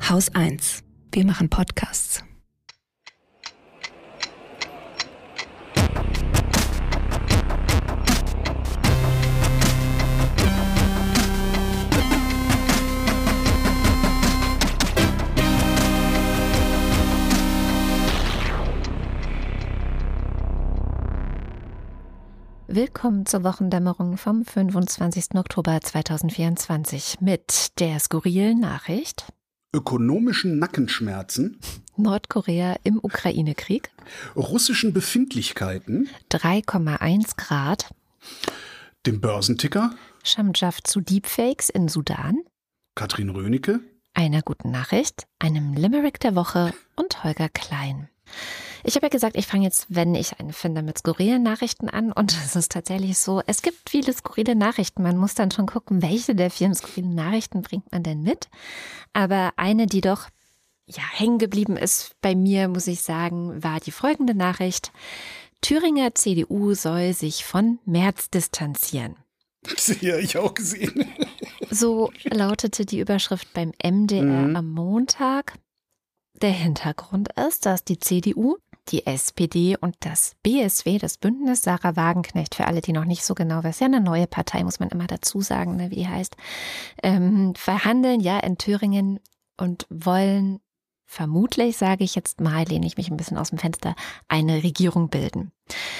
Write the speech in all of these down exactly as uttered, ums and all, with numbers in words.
Haus eins. Wir machen Podcasts. Willkommen zur Wochendämmerung vom fünfundzwanzigsten Oktober zweitausendvierundzwanzig mit der skurrilen Nachricht: ökonomischen Nackenschmerzen, Nordkorea im Ukraine-Krieg, russischen Befindlichkeiten, drei Komma eins Grad, dem Börsenticker, Schamjaf zu Deepfakes in Sudan, Katrin Rönecke, einer guten Nachricht, einem Limerick der Woche und Holger Klein. Ich habe ja gesagt, ich fange jetzt, wenn ich eine finde, mit skurrilen Nachrichten an. Und es ist tatsächlich so, es gibt viele skurrile Nachrichten. Man muss dann schon gucken, welche der vielen skurrilen Nachrichten bringt man denn mit. Aber eine, die doch ja hängen geblieben ist bei mir, muss ich sagen, war die folgende Nachricht: Thüringer C D U soll sich von Merz distanzieren. Das habe ich auch gesehen. So lautete die Überschrift beim M D R mhm. am Montag. Der Hintergrund ist, dass die C D U, die S P D und das B S W, das Bündnis Sarah Wagenknecht, für alle, die noch nicht so genau wissen, ja eine neue Partei, muss man immer dazu sagen, ne, wie die heißt, ähm, verhandeln ja in Thüringen und wollen vermutlich, sage ich jetzt mal, lehne ich mich ein bisschen aus dem Fenster, eine Regierung bilden.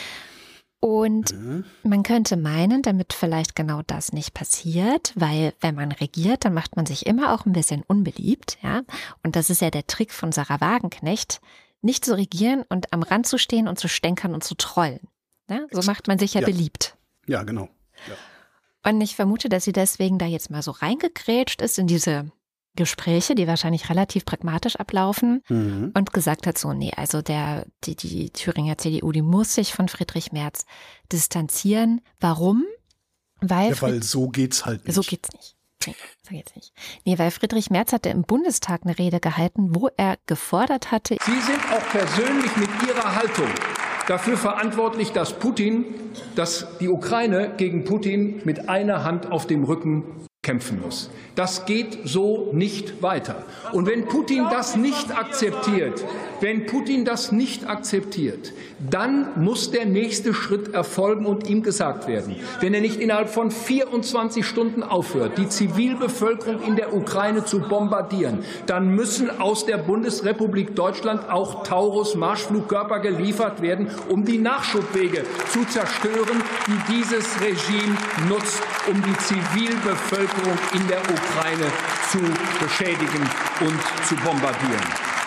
Und mhm. man könnte meinen, damit vielleicht genau das nicht passiert, weil wenn man regiert, dann macht man sich immer auch ein bisschen unbeliebt, ja. Und das ist ja der Trick von Sarah Wagenknecht, nicht zu regieren und am Rand zu stehen und zu stänkern und zu trollen. Ja? So macht man sich ja, ja. beliebt. Ja, genau. Ja. Und ich vermute, dass sie deswegen da jetzt mal so reingekrätscht ist in diese Gespräche, die wahrscheinlich relativ pragmatisch ablaufen, mhm. und gesagt hat, so, nee, also der, die, die Thüringer C D U, die muss sich von Friedrich Merz distanzieren. Warum? Weil, ja, weil so geht's halt nicht. So geht's nicht. Nee, so geht's nicht. Nee, weil Friedrich Merz hatte im Bundestag eine Rede gehalten, wo er gefordert hatte. Sie sind auch persönlich mit Ihrer Haltung dafür verantwortlich, dass Putin, dass die Ukraine gegen Putin mit einer Hand auf dem Rücken kämpfen muss. Das geht so nicht weiter. Und wenn Putin das nicht akzeptiert, wenn Putin das nicht akzeptiert, dann muss der nächste Schritt erfolgen und ihm gesagt werden. Wenn er nicht innerhalb von vierundzwanzig Stunden aufhört, die Zivilbevölkerung in der Ukraine zu bombardieren, dann müssen aus der Bundesrepublik Deutschland auch Taurus-Marschflugkörper geliefert werden, um die Nachschubwege zu zerstören, die dieses Regime nutzt, um die Zivilbevölkerung in der Ukraine zu beschädigen und zu bombardieren.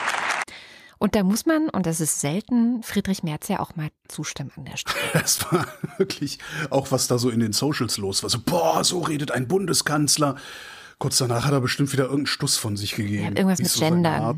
Und da muss man, und das ist selten, Friedrich Merz ja auch mal zustimmen an der Stelle. Das war wirklich auch, was da so in den Socials los war. So, boah, so redet ein Bundeskanzler. Kurz danach hat er bestimmt wieder irgendeinen Stuss von sich gegeben. Ja, irgendwas mit so Gendern.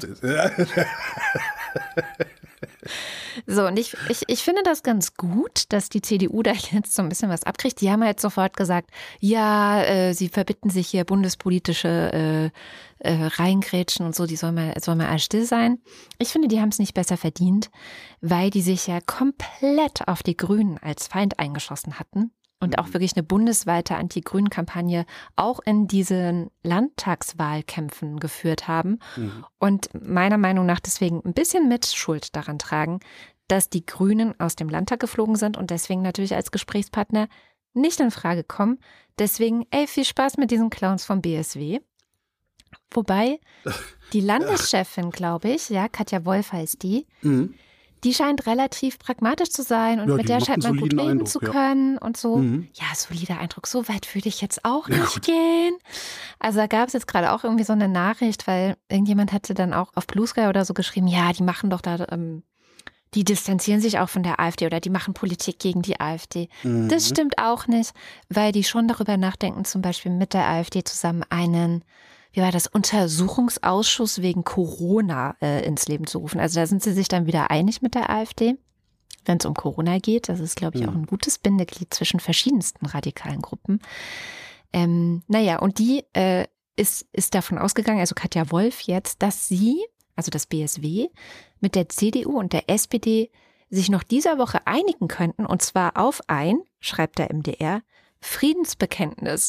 So, und ich, ich, ich finde das ganz gut, dass die C D U da jetzt so ein bisschen was abkriegt. Die haben halt sofort gesagt, ja, äh, sie verbitten sich hier bundespolitische äh, äh, Reingrätschen und so, die soll mal, soll mal alles still sein. Ich finde, die haben es nicht besser verdient, weil die sich ja komplett auf die Grünen als Feind eingeschossen hatten. Und auch wirklich eine bundesweite Anti-Grünen-Kampagne auch in diesen Landtagswahlkämpfen geführt haben. Mhm. Und meiner Meinung nach deswegen ein bisschen mit Schuld daran tragen, dass die Grünen aus dem Landtag geflogen sind und deswegen natürlich als Gesprächspartner nicht in Frage kommen. Deswegen, ey, viel Spaß mit diesen Clowns vom B S W. Wobei die Landeschefin, glaube ich, ja, Katja Wolf heißt die, mhm. die scheint relativ pragmatisch zu sein und ja, mit der scheint man gut reden Eindruck, zu können ja. und so. Mhm. Ja, solider Eindruck, so weit würde ich jetzt auch nicht ja, gehen. Also da gab es jetzt gerade auch irgendwie so eine Nachricht, weil irgendjemand hatte dann auch auf Blue Sky oder so geschrieben, ja, die machen doch da, ähm, die distanzieren sich auch von der AfD oder die machen Politik gegen die AfD. Mhm. Das stimmt auch nicht, weil die schon darüber nachdenken, zum Beispiel mit der AfD zusammen einen, wie war das, Untersuchungsausschuss wegen Corona äh, ins Leben zu rufen. Also da sind sie sich dann wieder einig mit der AfD, wenn es um Corona geht. Das ist, glaube ich, auch ein gutes Bindeglied zwischen verschiedensten radikalen Gruppen. Ähm, naja, und die äh, ist, ist davon ausgegangen, also Katja Wolf jetzt, dass sie, also das B S W, mit der C D U und der S P D sich noch dieser Woche einigen könnten, und zwar auf ein, schreibt der M D R, Friedensbekenntnis.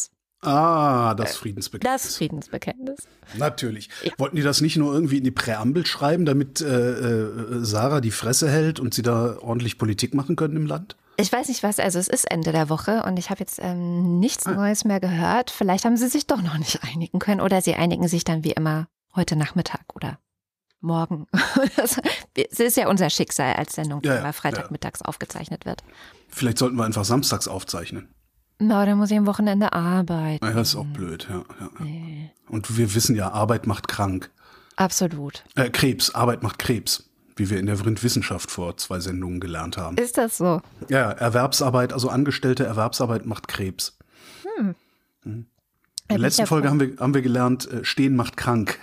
Ah, das Friedensbekenntnis. Das Friedensbekenntnis. Natürlich. Ja. Wollten die das nicht nur irgendwie in die Präambel schreiben, damit äh, äh, Sarah die Fresse hält und sie da ordentlich Politik machen können im Land? Ich weiß nicht was, also es ist Ende der Woche und ich habe jetzt ähm, nichts Neues mehr gehört. Vielleicht haben sie sich doch noch nicht einigen können oder sie einigen sich dann wie immer heute Nachmittag oder morgen. Es ist ja unser Schicksal als Sendung, die Ja, ja, immer freitagmittags ja. aufgezeichnet wird. Vielleicht sollten wir einfach samstags aufzeichnen. Na, dann muss ich am Wochenende arbeiten. Ja, das ist auch blöd, ja. ja. Nee. Und wir wissen ja, Arbeit macht krank. Absolut. Äh, Krebs, Arbeit macht Krebs, wie wir in der Vrind-Wissenschaft vor zwei Sendungen gelernt haben. Ist das so? Ja, Erwerbsarbeit, also angestellte Erwerbsarbeit macht Krebs. Hm. In der letzten ja Folge haben wir, haben wir gelernt, äh, Stehen macht krank.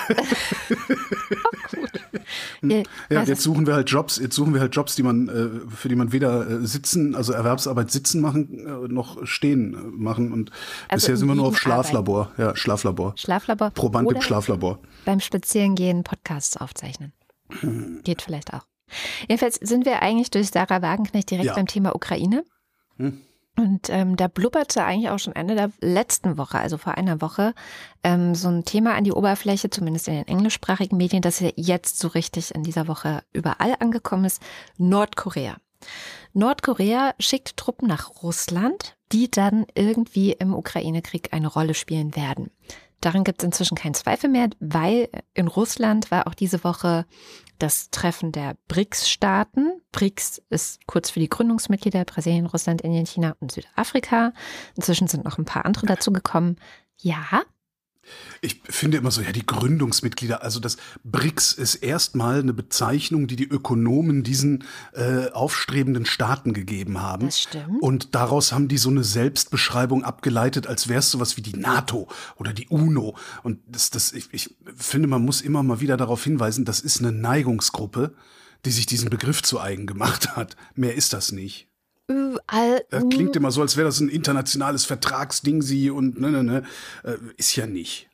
Ja, Ja, jetzt suchen wir halt Jobs, jetzt suchen wir halt Jobs, die man, äh, für die man weder äh, sitzen, also Erwerbsarbeit sitzen machen, äh, noch stehen äh, machen. Und Also bisher sind wir nur auf liegen Schlaflabor. Ja, Schlaflabor. Schlaflabor. Proband im oder Schlaflabor. beim Spazierengehen Podcasts aufzeichnen. Geht vielleicht auch. Jedenfalls sind wir eigentlich durch Sarah Wagenknecht direkt Ja. beim Thema Ukraine. Hm. Und ähm, da blubberte eigentlich auch schon Ende der letzten Woche, also vor einer Woche, ähm, so ein Thema an die Oberfläche, zumindest in den englischsprachigen Medien, das ja jetzt so richtig in dieser Woche überall angekommen ist: Nordkorea. Nordkorea schickt Truppen nach Russland, die dann irgendwie im Ukraine-Krieg eine Rolle spielen werden. Daran gibt es inzwischen keinen Zweifel mehr, weil in Russland war auch diese Woche das Treffen der BRICS-Staaten. BRICS ist kurz für die Gründungsmitglieder: Brasilien, Russland, Indien, China und Südafrika. Inzwischen sind noch ein paar andere dazugekommen. Ja. Ich finde immer so, ja, die Gründungsmitglieder, also das BRICS ist erstmal eine Bezeichnung, die die Ökonomen diesen äh, aufstrebenden Staaten gegeben haben. Das stimmt. Und daraus haben die so eine Selbstbeschreibung abgeleitet, als wäre es sowas wie die NATO oder die UNO. Und das, das, ich, ich finde, man muss immer mal wieder darauf hinweisen, das ist eine Neigungsgruppe, die sich diesen Begriff zu eigen gemacht hat. Mehr ist das nicht. All, Das klingt immer so, als wäre das ein internationales Vertragsding sie und ne, ne, ne. Äh, ist ja nicht.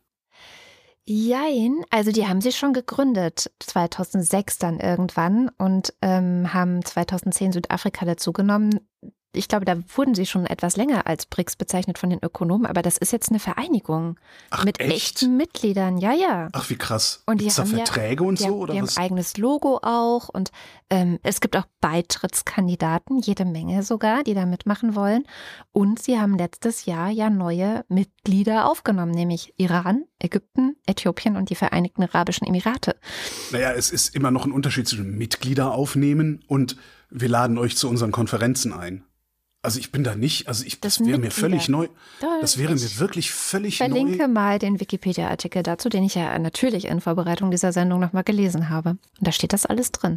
Jein, also die haben sich schon gegründet, zweitausendsechs dann irgendwann, und ähm, haben zweitausendzehn Südafrika dazugenommen. Ich glaube, da wurden sie schon etwas länger als BRICS bezeichnet von den Ökonomen, aber das ist jetzt eine Vereinigung Ach, mit echt? echten Mitgliedern, ja, ja. Ach, wie krass. Und die Gibt's da haben Verträge ja, und die so? haben, Oder die was? haben ein eigenes Logo auch, und ähm, es gibt auch Beitrittskandidaten, jede Menge sogar, die da mitmachen wollen. Und sie haben letztes Jahr ja neue Mitglieder aufgenommen, nämlich Iran, Ägypten, Äthiopien und die Vereinigten Arabischen Emirate. Naja, es ist immer noch ein Unterschied zwischen Mitglieder aufnehmen und wir laden euch zu unseren Konferenzen ein. Also ich bin da nicht, also ich, das, Das wäre mir Mitglieder. völlig neu. Da- Das wäre mir ich wirklich völlig verlinke neu. mal den Wikipedia-Artikel dazu, den ich ja natürlich in Vorbereitung dieser Sendung nochmal gelesen habe. Und da steht das alles drin.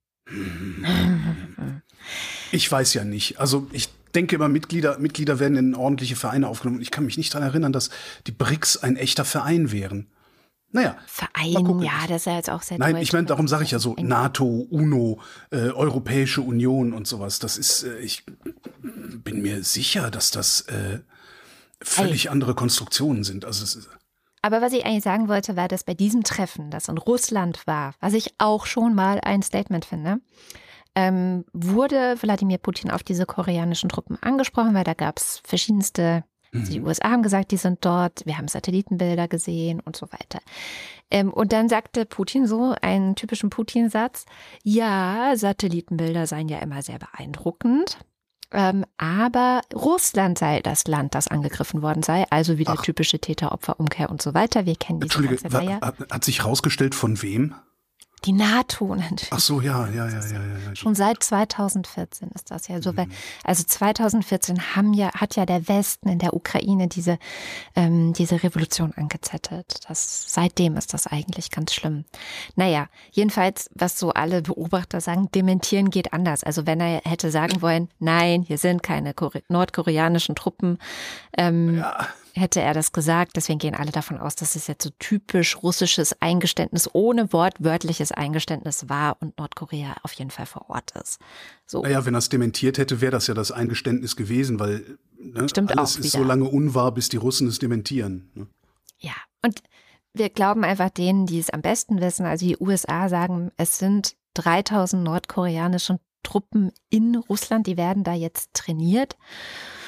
Ich weiß ja nicht. Also ich denke immer, Mitglieder, Mitglieder werden in ordentliche Vereine aufgenommen. Ich kann mich nicht daran erinnern, dass die BRICS ein echter Verein wären. Naja. Mal Verein, gucken. ja, das ist ja jetzt auch sehr Nein, deutsch. ich meine, darum sage ich ja so, NATO, UNO, äh, Europäische Union und sowas. Das ist, äh, ich bin mir sicher, dass das äh, völlig Ey. andere Konstruktionen sind. Also es ist, Aber was ich eigentlich sagen wollte, war, dass bei diesem Treffen, das in Russland war, was ich auch schon mal ein Statement finde, ähm, wurde Wladimir Putin auf diese koreanischen Truppen angesprochen, weil da gab es verschiedenste, also die U S A haben gesagt, die sind dort, wir haben Satellitenbilder gesehen und so weiter. Ähm, und dann sagte Putin so einen typischen Putin-Satz: Ja, Satellitenbilder seien ja immer sehr beeindruckend. Ähm, aber Russland sei das Land, das angegriffen worden sei, also wieder Ach. typische Täter-Opfer-Umkehr und so weiter. Wir kennen diese Entschuldige, ganze Reihe. wa- hat, hat sich rausgestellt von wem? Die NATO natürlich. Ach so, ja, ja, ja, ja, ja. ja. Schon seit zweitausendvierzehn ist das ja so. Weil, also zweitausendvierzehn haben ja, hat ja der Westen in der Ukraine diese, ähm, diese Revolution angezettelt. Das, seitdem ist das eigentlich ganz schlimm. Naja, jedenfalls, was so alle Beobachter sagen, dementieren geht anders. Also wenn er hätte sagen wollen, nein, hier sind keine Kore- nordkoreanischen Truppen, ähm, Ja. hätte er das gesagt. Deswegen gehen alle davon aus, dass es jetzt so typisch russisches Eingeständnis ohne wortwörtliches Eingeständnis war und Nordkorea auf jeden Fall vor Ort ist. So. Naja, wenn er es dementiert hätte, wäre das ja das Eingeständnis gewesen, weil ne, Stimmt alles auch ist wieder. so lange unwahr, bis die Russen es dementieren. Ne? Ja, und wir glauben einfach denen, die es am besten wissen. Also die U S A sagen, es sind dreitausend nordkoreanische Truppen in Russland, die werden da jetzt trainiert.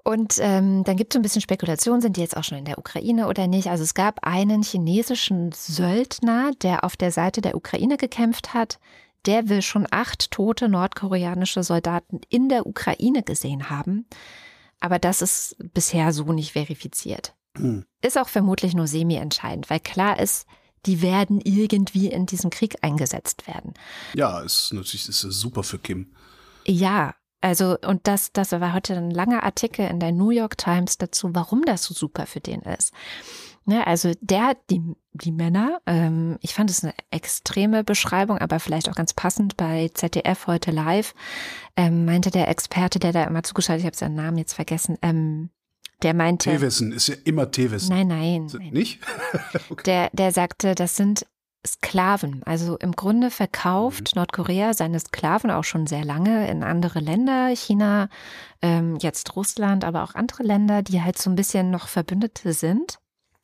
Und ähm, dann gibt es so ein bisschen Spekulation, sind die jetzt auch schon in der Ukraine oder nicht? Also es gab einen chinesischen Söldner, der auf der Seite der Ukraine gekämpft hat. Der will schon acht tote nordkoreanische Soldaten in der Ukraine gesehen haben. Aber das ist bisher so nicht verifiziert. Hm. Ist auch vermutlich nur semi-entscheidend, weil klar ist, die werden irgendwie in diesem Krieg eingesetzt werden. Ja, ist natürlich ist super für Kim. Ja, also und das, das war heute ein langer Artikel in der New York Times dazu, warum das so super für den ist. Ja, also der hat die, die Männer, ähm, ich fand es eine extreme Beschreibung, aber vielleicht auch ganz passend bei Z D F heute live, ähm, meinte der Experte, der da immer zugeschaltet, ich habe seinen Namen jetzt vergessen, ähm, der meinte. Tewissen ist ja immer Tewissen. Nein, nein. nein. Nicht? Okay. Der, der sagte, das sind Sklaven. Also im Grunde verkauft mhm. Nordkorea seine Sklaven auch schon sehr lange in andere Länder, China, ähm, jetzt Russland, aber auch andere Länder, die halt so ein bisschen noch Verbündete sind.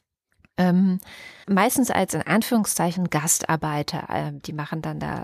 Ähm, meistens als in Anführungszeichen Gastarbeiter. Äh, die machen dann da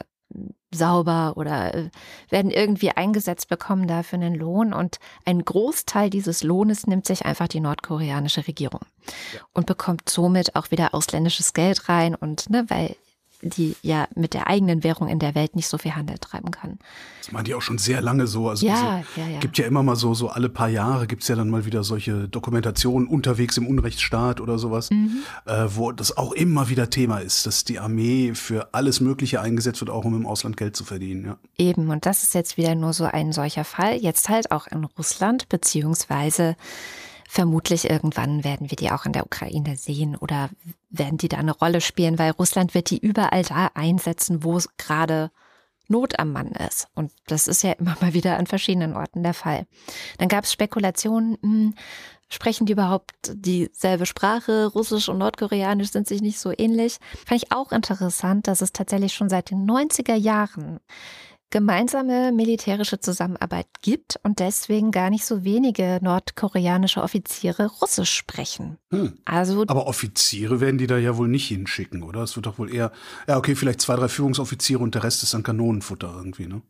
sauber oder äh, werden irgendwie eingesetzt, bekommen dafür einen Lohn. Und ein Großteil dieses Lohnes nimmt sich einfach die nordkoreanische Regierung ja. und bekommt somit auch wieder ausländisches Geld rein. Und ne, weil die ja mit der eigenen Währung in der Welt nicht so viel Handel treiben kann. Das meinen die auch schon sehr lange so. Also ja, diese, ja, ja. Gibt ja immer mal so, so alle paar Jahre gibt es ja dann mal wieder solche Dokumentationen unterwegs im Unrechtsstaat oder sowas, mhm. äh, wo das auch immer wieder Thema ist, dass die Armee für alles Mögliche eingesetzt wird, auch um im Ausland Geld zu verdienen. Ja. Eben, und das ist jetzt wieder nur so ein solcher Fall. Jetzt halt auch in Russland, beziehungsweise vermutlich irgendwann werden wir die auch in der Ukraine sehen oder werden die da eine Rolle spielen, weil Russland wird die überall da einsetzen, wo es gerade Not am Mann ist. Und das ist ja immer mal wieder an verschiedenen Orten der Fall. Dann gab es Spekulationen, mh, sprechen die überhaupt dieselbe Sprache? Russisch und Nordkoreanisch sind sich nicht so ähnlich. Fand ich auch interessant, dass es tatsächlich schon seit den neunziger Jahren gemeinsame militärische Zusammenarbeit gibt und deswegen gar nicht so wenige nordkoreanische Offiziere Russisch sprechen. Hm. Also, aber Offiziere werden die da ja wohl nicht hinschicken, oder? Es wird doch wohl eher, ja okay, vielleicht zwei, drei Führungsoffiziere und der Rest ist dann Kanonenfutter irgendwie, ne?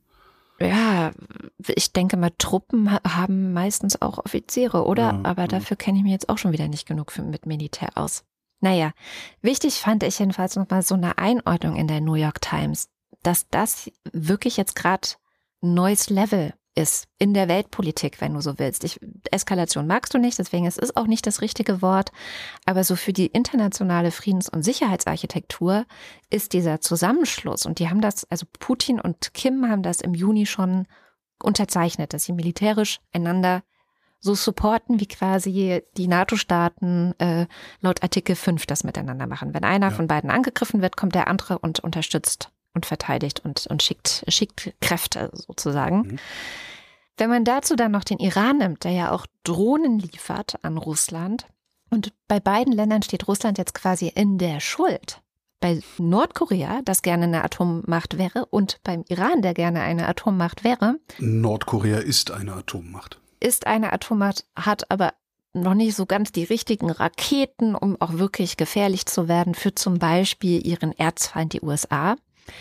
Ja, ich denke mal, Truppen haben meistens auch Offiziere, oder? Ja, aber ja. Dafür kenne ich mich jetzt auch schon wieder nicht genug für, mit Militär aus. Naja, wichtig fand ich jedenfalls nochmal so eine Einordnung in der New York Times, dass das wirklich jetzt gerade ein neues Level ist in der Weltpolitik, wenn du so willst. Ich, Eskalation magst du nicht, deswegen es ist auch nicht das richtige Wort. Aber so für die internationale Friedens- und Sicherheitsarchitektur ist dieser Zusammenschluss, und die haben das, also Putin und Kim haben das im Juni schon unterzeichnet, dass sie militärisch einander so supporten, wie quasi die NATO-Staaten äh, laut Artikel fünf das miteinander machen. Wenn einer ja. von beiden angegriffen wird, kommt der andere und unterstützt und verteidigt und, und schickt, schickt Kräfte sozusagen. Mhm. Wenn man dazu dann noch den Iran nimmt, der ja auch Drohnen liefert an Russland, und bei beiden Ländern steht Russland jetzt quasi in der Schuld. Bei Nordkorea, das gerne eine Atommacht wäre, und beim Iran, der gerne eine Atommacht wäre. Nordkorea ist eine Atommacht. Ist eine Atommacht, hat aber noch nicht so ganz die richtigen Raketen, um auch wirklich gefährlich zu werden für zum Beispiel ihren Erzfeind, die U S A.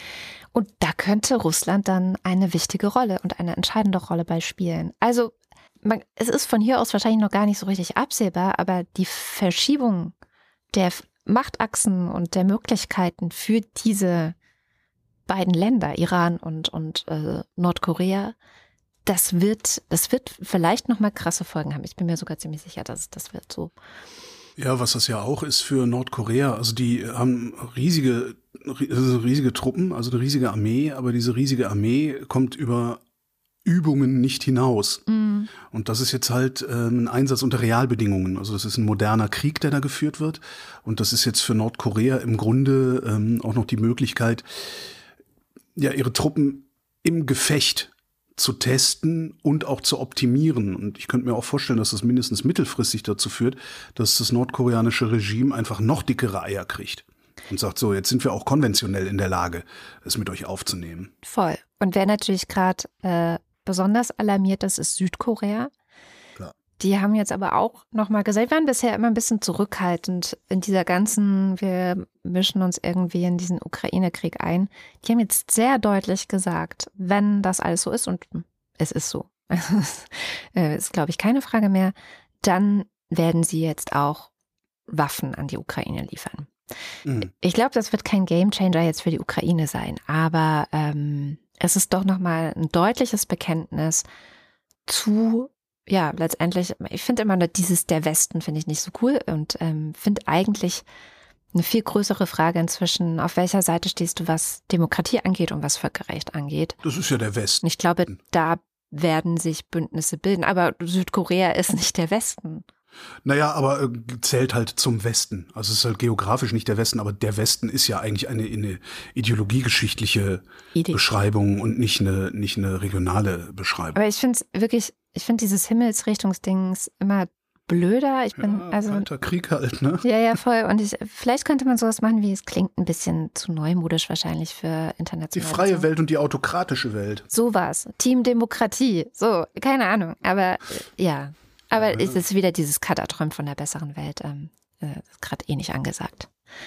Und da könnte Russland dann eine wichtige Rolle und eine entscheidende Rolle bei spielen. Also man, es ist von hier aus wahrscheinlich noch gar nicht so richtig absehbar, aber die Verschiebung der Machtachsen und der Möglichkeiten für diese beiden Länder, Iran und, und äh, Nordkorea, das wird, das wird vielleicht nochmal krasse Folgen haben. Ich bin mir sogar ziemlich sicher, dass das wird so. Ja, was das ja auch ist für Nordkorea, also die haben riesige, riesige Truppen, also eine riesige Armee, aber diese riesige Armee kommt über Übungen nicht hinaus. Mm. Und das ist jetzt halt ähm, ein Einsatz unter Realbedingungen. Also das ist ein moderner Krieg, der da geführt wird. Und das ist jetzt für Nordkorea im Grunde ähm, auch noch die Möglichkeit, ja, ihre Truppen im Gefecht zu testen und auch zu optimieren. Und ich könnte mir auch vorstellen, dass das mindestens mittelfristig dazu führt, dass das nordkoreanische Regime einfach noch dickere Eier kriegt und sagt, so, jetzt sind wir auch konventionell in der Lage, es mit euch aufzunehmen. Voll. Und wer natürlich gerade äh, besonders alarmiert ist, ist Südkorea. Klar. Die haben jetzt aber auch nochmal gesagt, wir waren bisher immer ein bisschen zurückhaltend in dieser ganzen, wir mischen uns irgendwie in diesen Ukraine-Krieg ein. Die haben jetzt sehr deutlich gesagt, wenn das alles so ist, und es ist so, ist, glaube ich, keine Frage mehr, dann werden sie jetzt auch Waffen an die Ukraine liefern. Mhm. Ich glaube, das wird kein Gamechanger jetzt für die Ukraine sein, aber ähm, es ist doch nochmal ein deutliches Bekenntnis zu, ja, letztendlich, ich finde immer dieses der Westen finde ich nicht so cool und ähm, finde eigentlich eine viel größere Frage inzwischen, auf welcher Seite stehst du, was Demokratie angeht und was Völkerrecht angeht. Das ist ja der Westen. Ich glaube, da werden sich Bündnisse bilden, aber Südkorea ist nicht der Westen. Naja, aber äh, zählt halt zum Westen. Also es ist halt geografisch nicht der Westen, aber der Westen ist ja eigentlich eine, eine ideologiegeschichtliche Idee. Beschreibung und nicht eine, nicht eine regionale Beschreibung. Aber ich finde es wirklich, ich finde dieses Himmelsrichtungsdings immer blöder. Ich bin ja, also kalter Krieg halt, ne? Ja, ja, voll. Und ich, vielleicht könnte man sowas machen, wie es klingt ein bisschen zu neumodisch wahrscheinlich für international. Die freie Welt und die autokratische Welt. Sowas. Team Demokratie. So, keine Ahnung. Aber ja. Aber es ist wieder dieses Cutter träumt von der besseren Welt. Ähm, äh, gerade eh nicht angesagt.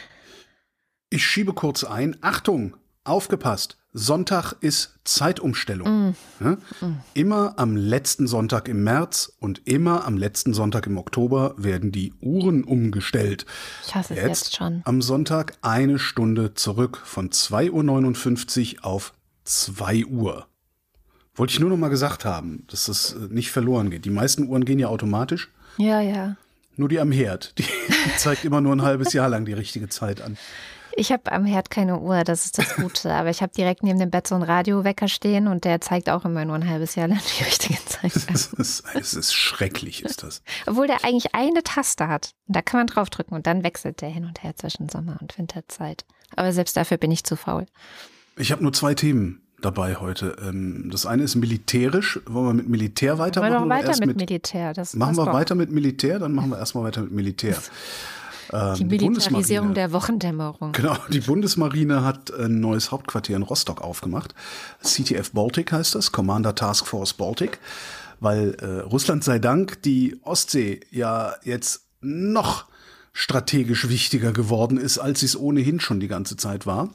Ich schiebe kurz ein. Achtung, aufgepasst. Sonntag ist Zeitumstellung. Mm. Ja? Mm. Immer am letzten Sonntag im März und immer am letzten Sonntag im Oktober werden die Uhren umgestellt. Ich hasse es jetzt, jetzt schon. Am Sonntag eine Stunde zurück von zwei Uhr neunundfünfzig auf zwei Uhr. Wollte ich nur noch mal gesagt haben, dass das nicht verloren geht. Die meisten Uhren gehen ja automatisch. Ja, ja. Nur die am Herd, die zeigt immer nur ein halbes Jahr lang die richtige Zeit an. Ich habe am Herd keine Uhr, das ist das Gute. Aber ich habe direkt neben dem Bett so einen Radiowecker stehen und der zeigt auch immer nur ein halbes Jahr lang die richtige Zeit an. Es ist, es ist schrecklich, ist das. Obwohl der eigentlich eine Taste hat. Und da kann man draufdrücken und dann wechselt der hin und her zwischen Sommer- und Winterzeit. Aber selbst dafür bin ich zu faul. Ich habe nur zwei Themen dabei heute. Das eine ist militärisch. Wollen wir mit Militär weitermachen? Wollen wir weiter mit, mit Militär? Das machen wir doch. weiter mit Militär? Dann machen wir erstmal weiter mit Militär. Die Militarisierung der Wochendämmerung. Genau, die Bundesmarine hat ein neues Hauptquartier in Rostock aufgemacht. C T F Baltic heißt das, Commander Task Force Baltic, weil äh, Russland sei Dank die Ostsee ja jetzt noch strategisch wichtiger geworden ist, als sie es ohnehin schon die ganze Zeit war.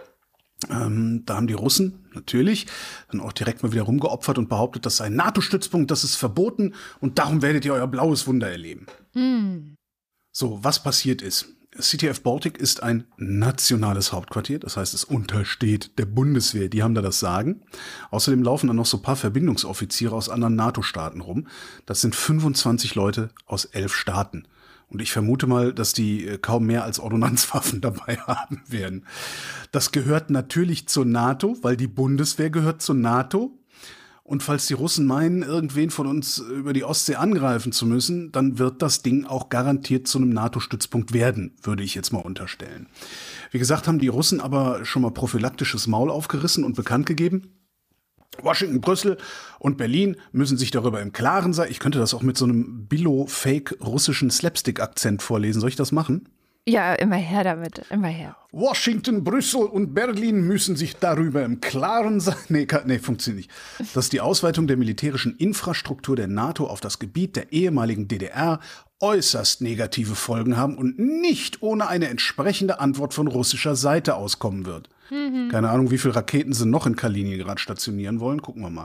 Ähm, da haben die Russen natürlich dann auch direkt mal wieder rumgeopfert und behauptet, das sei ein NATO-Stützpunkt, das ist verboten und darum werdet ihr euer blaues Wunder erleben. Mm. So, was passiert ist. C T F Baltic ist ein nationales Hauptquartier, das heißt, es untersteht der Bundeswehr, die haben da das Sagen. Außerdem laufen dann noch so ein paar Verbindungsoffiziere aus anderen NATO-Staaten rum. Das sind fünfundzwanzig Leute aus elf Staaten. Und ich vermute mal, dass die kaum mehr als Ordnanzwaffen dabei haben werden. Das gehört natürlich zur NATO, weil die Bundeswehr gehört zur NATO. Und falls die Russen meinen, irgendwen von uns über die Ostsee angreifen zu müssen, dann wird das Ding auch garantiert zu einem NATO-Stützpunkt werden, würde ich jetzt mal unterstellen. Wie gesagt, haben die Russen aber schon mal prophylaktisches Maul aufgerissen und bekannt gegeben. Washington, Brüssel und Berlin müssen sich darüber im Klaren sein. Ich könnte das auch mit so einem Billo-Fake-russischen Slapstick-Akzent vorlesen. Soll ich das machen? Ja, immer her damit, immer her. Washington, Brüssel und Berlin müssen sich darüber im Klaren sein. Nee, kann, nee, funktioniert nicht. Dass die Ausweitung der militärischen Infrastruktur der NATO auf das Gebiet der ehemaligen D D R äußerst negative Folgen haben und nicht ohne eine entsprechende Antwort von russischer Seite auskommen wird. Mhm. Keine Ahnung, wie viele Raketen sie noch in Kaliningrad stationieren wollen. Gucken wir mal.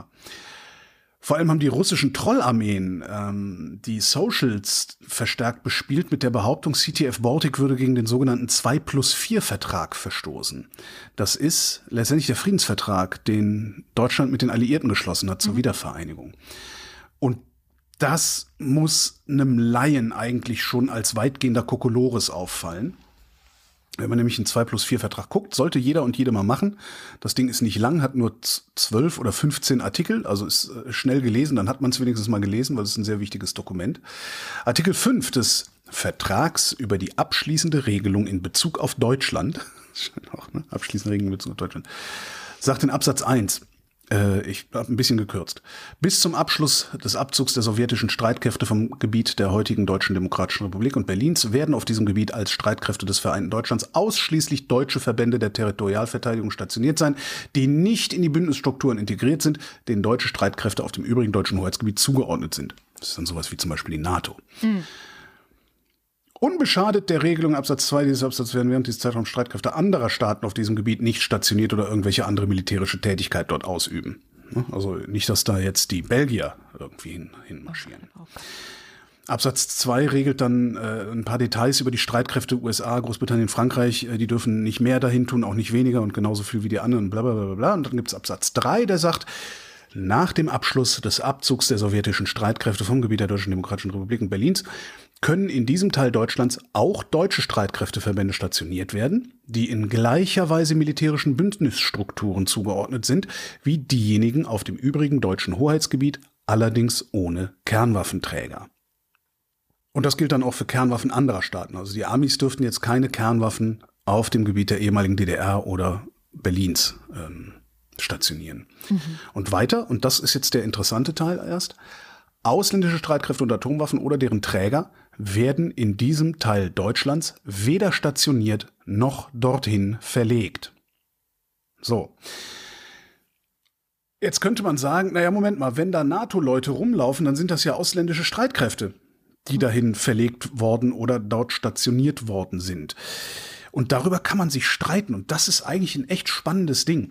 Vor allem haben die russischen Trollarmeen ähm, die Socials verstärkt bespielt mit der Behauptung, C T F Baltic würde gegen den sogenannten zwei plus vier Vertrag verstoßen. Das ist letztendlich der Friedensvertrag, den Deutschland mit den Alliierten geschlossen hat zur mhm. Wiedervereinigung. Und das muss einem Laien eigentlich schon als weitgehender Kokolores auffallen. Wenn man nämlich einen zwei plus vier Vertrag guckt, sollte jeder und jede mal machen. Das Ding ist nicht lang, hat nur zwölf oder fünfzehn Artikel, also ist schnell gelesen, dann hat man es wenigstens mal gelesen, weil es ist ein sehr wichtiges Dokument. Artikel fünf des Vertrags über die abschließende Regelung in Bezug auf Deutschland, auch, ne? abschließende Regelung in Bezug auf Deutschland, sagt in Absatz eins, ich habe ein bisschen gekürzt. Bis zum Abschluss des Abzugs der sowjetischen Streitkräfte vom Gebiet der heutigen Deutschen Demokratischen Republik und Berlins werden auf diesem Gebiet als Streitkräfte des Vereinten Deutschlands ausschließlich deutsche Verbände der Territorialverteidigung stationiert sein, die nicht in die Bündnisstrukturen integriert sind, denen deutsche Streitkräfte auf dem übrigen deutschen Hoheitsgebiet zugeordnet sind. Das ist dann sowas wie zum Beispiel die NATO. Mhm. Unbeschadet der Regelung Absatz zwei dieses Absatzes werden während dieses Zeitraums Streitkräfte anderer Staaten auf diesem Gebiet nicht stationiert oder irgendwelche andere militärische Tätigkeit dort ausüben. Also nicht, dass da jetzt die Belgier irgendwie hin, hinmarschieren. Absatz zwei regelt dann äh, ein paar Details über die Streitkräfte U S A, Großbritannien, Frankreich. Äh, die dürfen nicht mehr dahin tun, auch nicht weniger und genauso viel wie die anderen, bla bla bla bla. Und dann gibt es Absatz drei, der sagt, nach dem Abschluss des Abzugs der sowjetischen Streitkräfte vom Gebiet der Deutschen Demokratischen Republik und Berlins können in diesem Teil Deutschlands auch deutsche Streitkräfteverbände stationiert werden, die in gleicher Weise militärischen Bündnisstrukturen zugeordnet sind, wie diejenigen auf dem übrigen deutschen Hoheitsgebiet, allerdings ohne Kernwaffenträger. Und das gilt dann auch für Kernwaffen anderer Staaten. Also die Amis dürften jetzt keine Kernwaffen auf dem Gebiet der ehemaligen D D R oder Berlins ähm, stationieren. Mhm. Und weiter, und das ist jetzt der interessante Teil erst, ausländische Streitkräfte und Atomwaffen oder deren Träger werden in diesem Teil Deutschlands weder stationiert noch dorthin verlegt. So. Jetzt könnte man sagen, naja, Moment mal, wenn da NATO-Leute rumlaufen, dann sind das ja ausländische Streitkräfte, die dahin verlegt worden oder dort stationiert worden sind. Und darüber kann man sich streiten. Und das ist eigentlich ein echt spannendes Ding.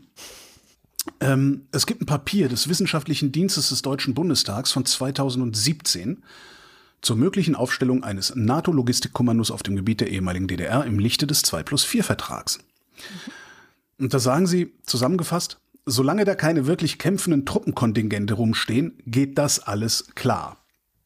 Ähm, es gibt ein Papier des Wissenschaftlichen Dienstes des Deutschen Bundestags von zweitausendsiebzehn zur möglichen Aufstellung eines NATO-Logistikkommandos auf dem Gebiet der ehemaligen D D R im Lichte des zwei plus vier Vertrags. Mhm. Und da sagen sie, zusammengefasst, solange da keine wirklich kämpfenden Truppenkontingente rumstehen, geht das alles klar.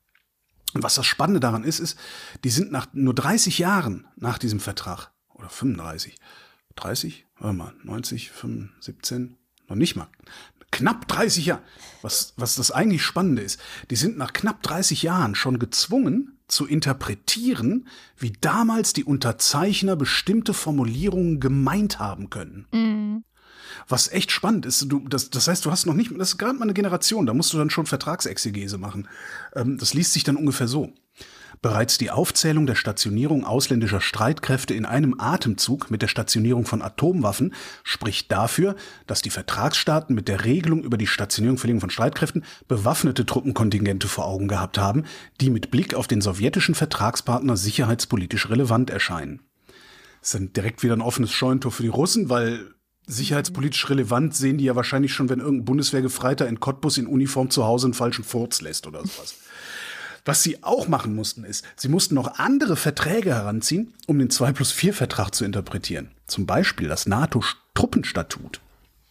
Und was das Spannende daran ist, ist, die sind nach nur dreißig Jahren nach diesem Vertrag, oder fünfunddreißig, dreißig, warte mal, neunzig, fünfundsiebzig, siebzehn, noch nicht mal, knapp dreißig Jahre. Was, was das eigentlich Spannende ist, die sind nach knapp dreißig Jahren schon gezwungen zu interpretieren, wie damals die Unterzeichner bestimmte Formulierungen gemeint haben können. Mhm. Was echt spannend ist, du, das, das heißt, du hast noch nicht, das ist gerade mal eine Generation, da musst du dann schon Vertragsexegese machen. Ähm, das liest sich dann ungefähr so. Bereits die Aufzählung der Stationierung ausländischer Streitkräfte in einem Atemzug mit der Stationierung von Atomwaffen spricht dafür, dass die Vertragsstaaten mit der Regelung über die Stationierung Verlegung von Streitkräften bewaffnete Truppenkontingente vor Augen gehabt haben, die mit Blick auf den sowjetischen Vertragspartner sicherheitspolitisch relevant erscheinen. Das ist dann direkt wieder ein offenes Scheunentor für die Russen, weil sicherheitspolitisch relevant sehen die ja wahrscheinlich schon, wenn irgendein Bundeswehrgefreiter in Cottbus in Uniform zu Hause einen falschen Furz lässt oder sowas. Was sie auch machen mussten ist, sie mussten noch andere Verträge heranziehen, um den zwei plus vier Vertrag zu interpretieren. Zum Beispiel das NATO-Truppenstatut.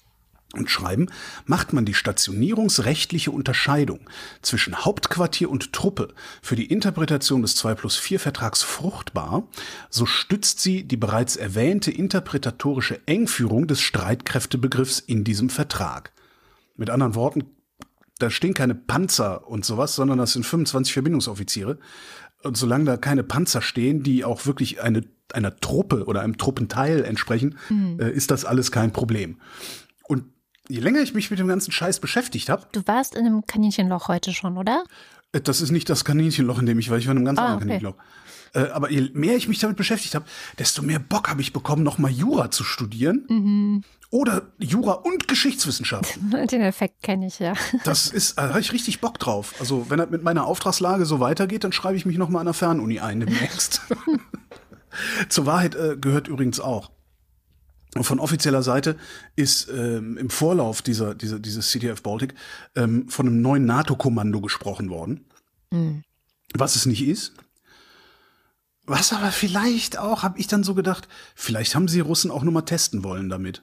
Und schreiben, macht man die stationierungsrechtliche Unterscheidung zwischen Hauptquartier und Truppe für die Interpretation des zwei plus vier Vertrags fruchtbar, so stützt sie die bereits erwähnte interpretatorische Engführung des Streitkräftebegriffs in diesem Vertrag. Mit anderen Worten, da stehen keine Panzer und sowas, sondern das sind fünfundzwanzig Verbindungsoffiziere. Und solange da keine Panzer stehen, die auch wirklich eine, einer Truppe oder einem Truppenteil entsprechen, mhm. äh, ist das alles kein Problem. Und je länger ich mich mit dem ganzen Scheiß beschäftigt habe. Du warst in einem Kaninchenloch heute schon, oder? Das ist nicht das Kaninchenloch, in dem ich war. Ich war in einem ganz ah, anderen okay. Kaninchenloch. Äh, aber je mehr ich mich damit beschäftigt habe, desto mehr Bock habe ich bekommen, nochmal Jura zu studieren. Mhm. Oder Jura und Geschichtswissenschaften. Den Effekt kenne ich, ja. Das ist, da habe ich richtig Bock drauf. Also wenn das mit meiner Auftragslage so weitergeht, dann schreibe ich mich nochmal an der Fernuni ein demnächst. Zur Wahrheit äh, gehört übrigens auch. Von offizieller Seite ist ähm, im Vorlauf dieser, dieser, dieses C T F Baltic ähm, von einem neuen NATO-Kommando gesprochen worden. Mhm. Was es nicht ist. Was aber vielleicht auch, habe ich dann so gedacht, vielleicht haben sie Russen auch nur mal testen wollen damit.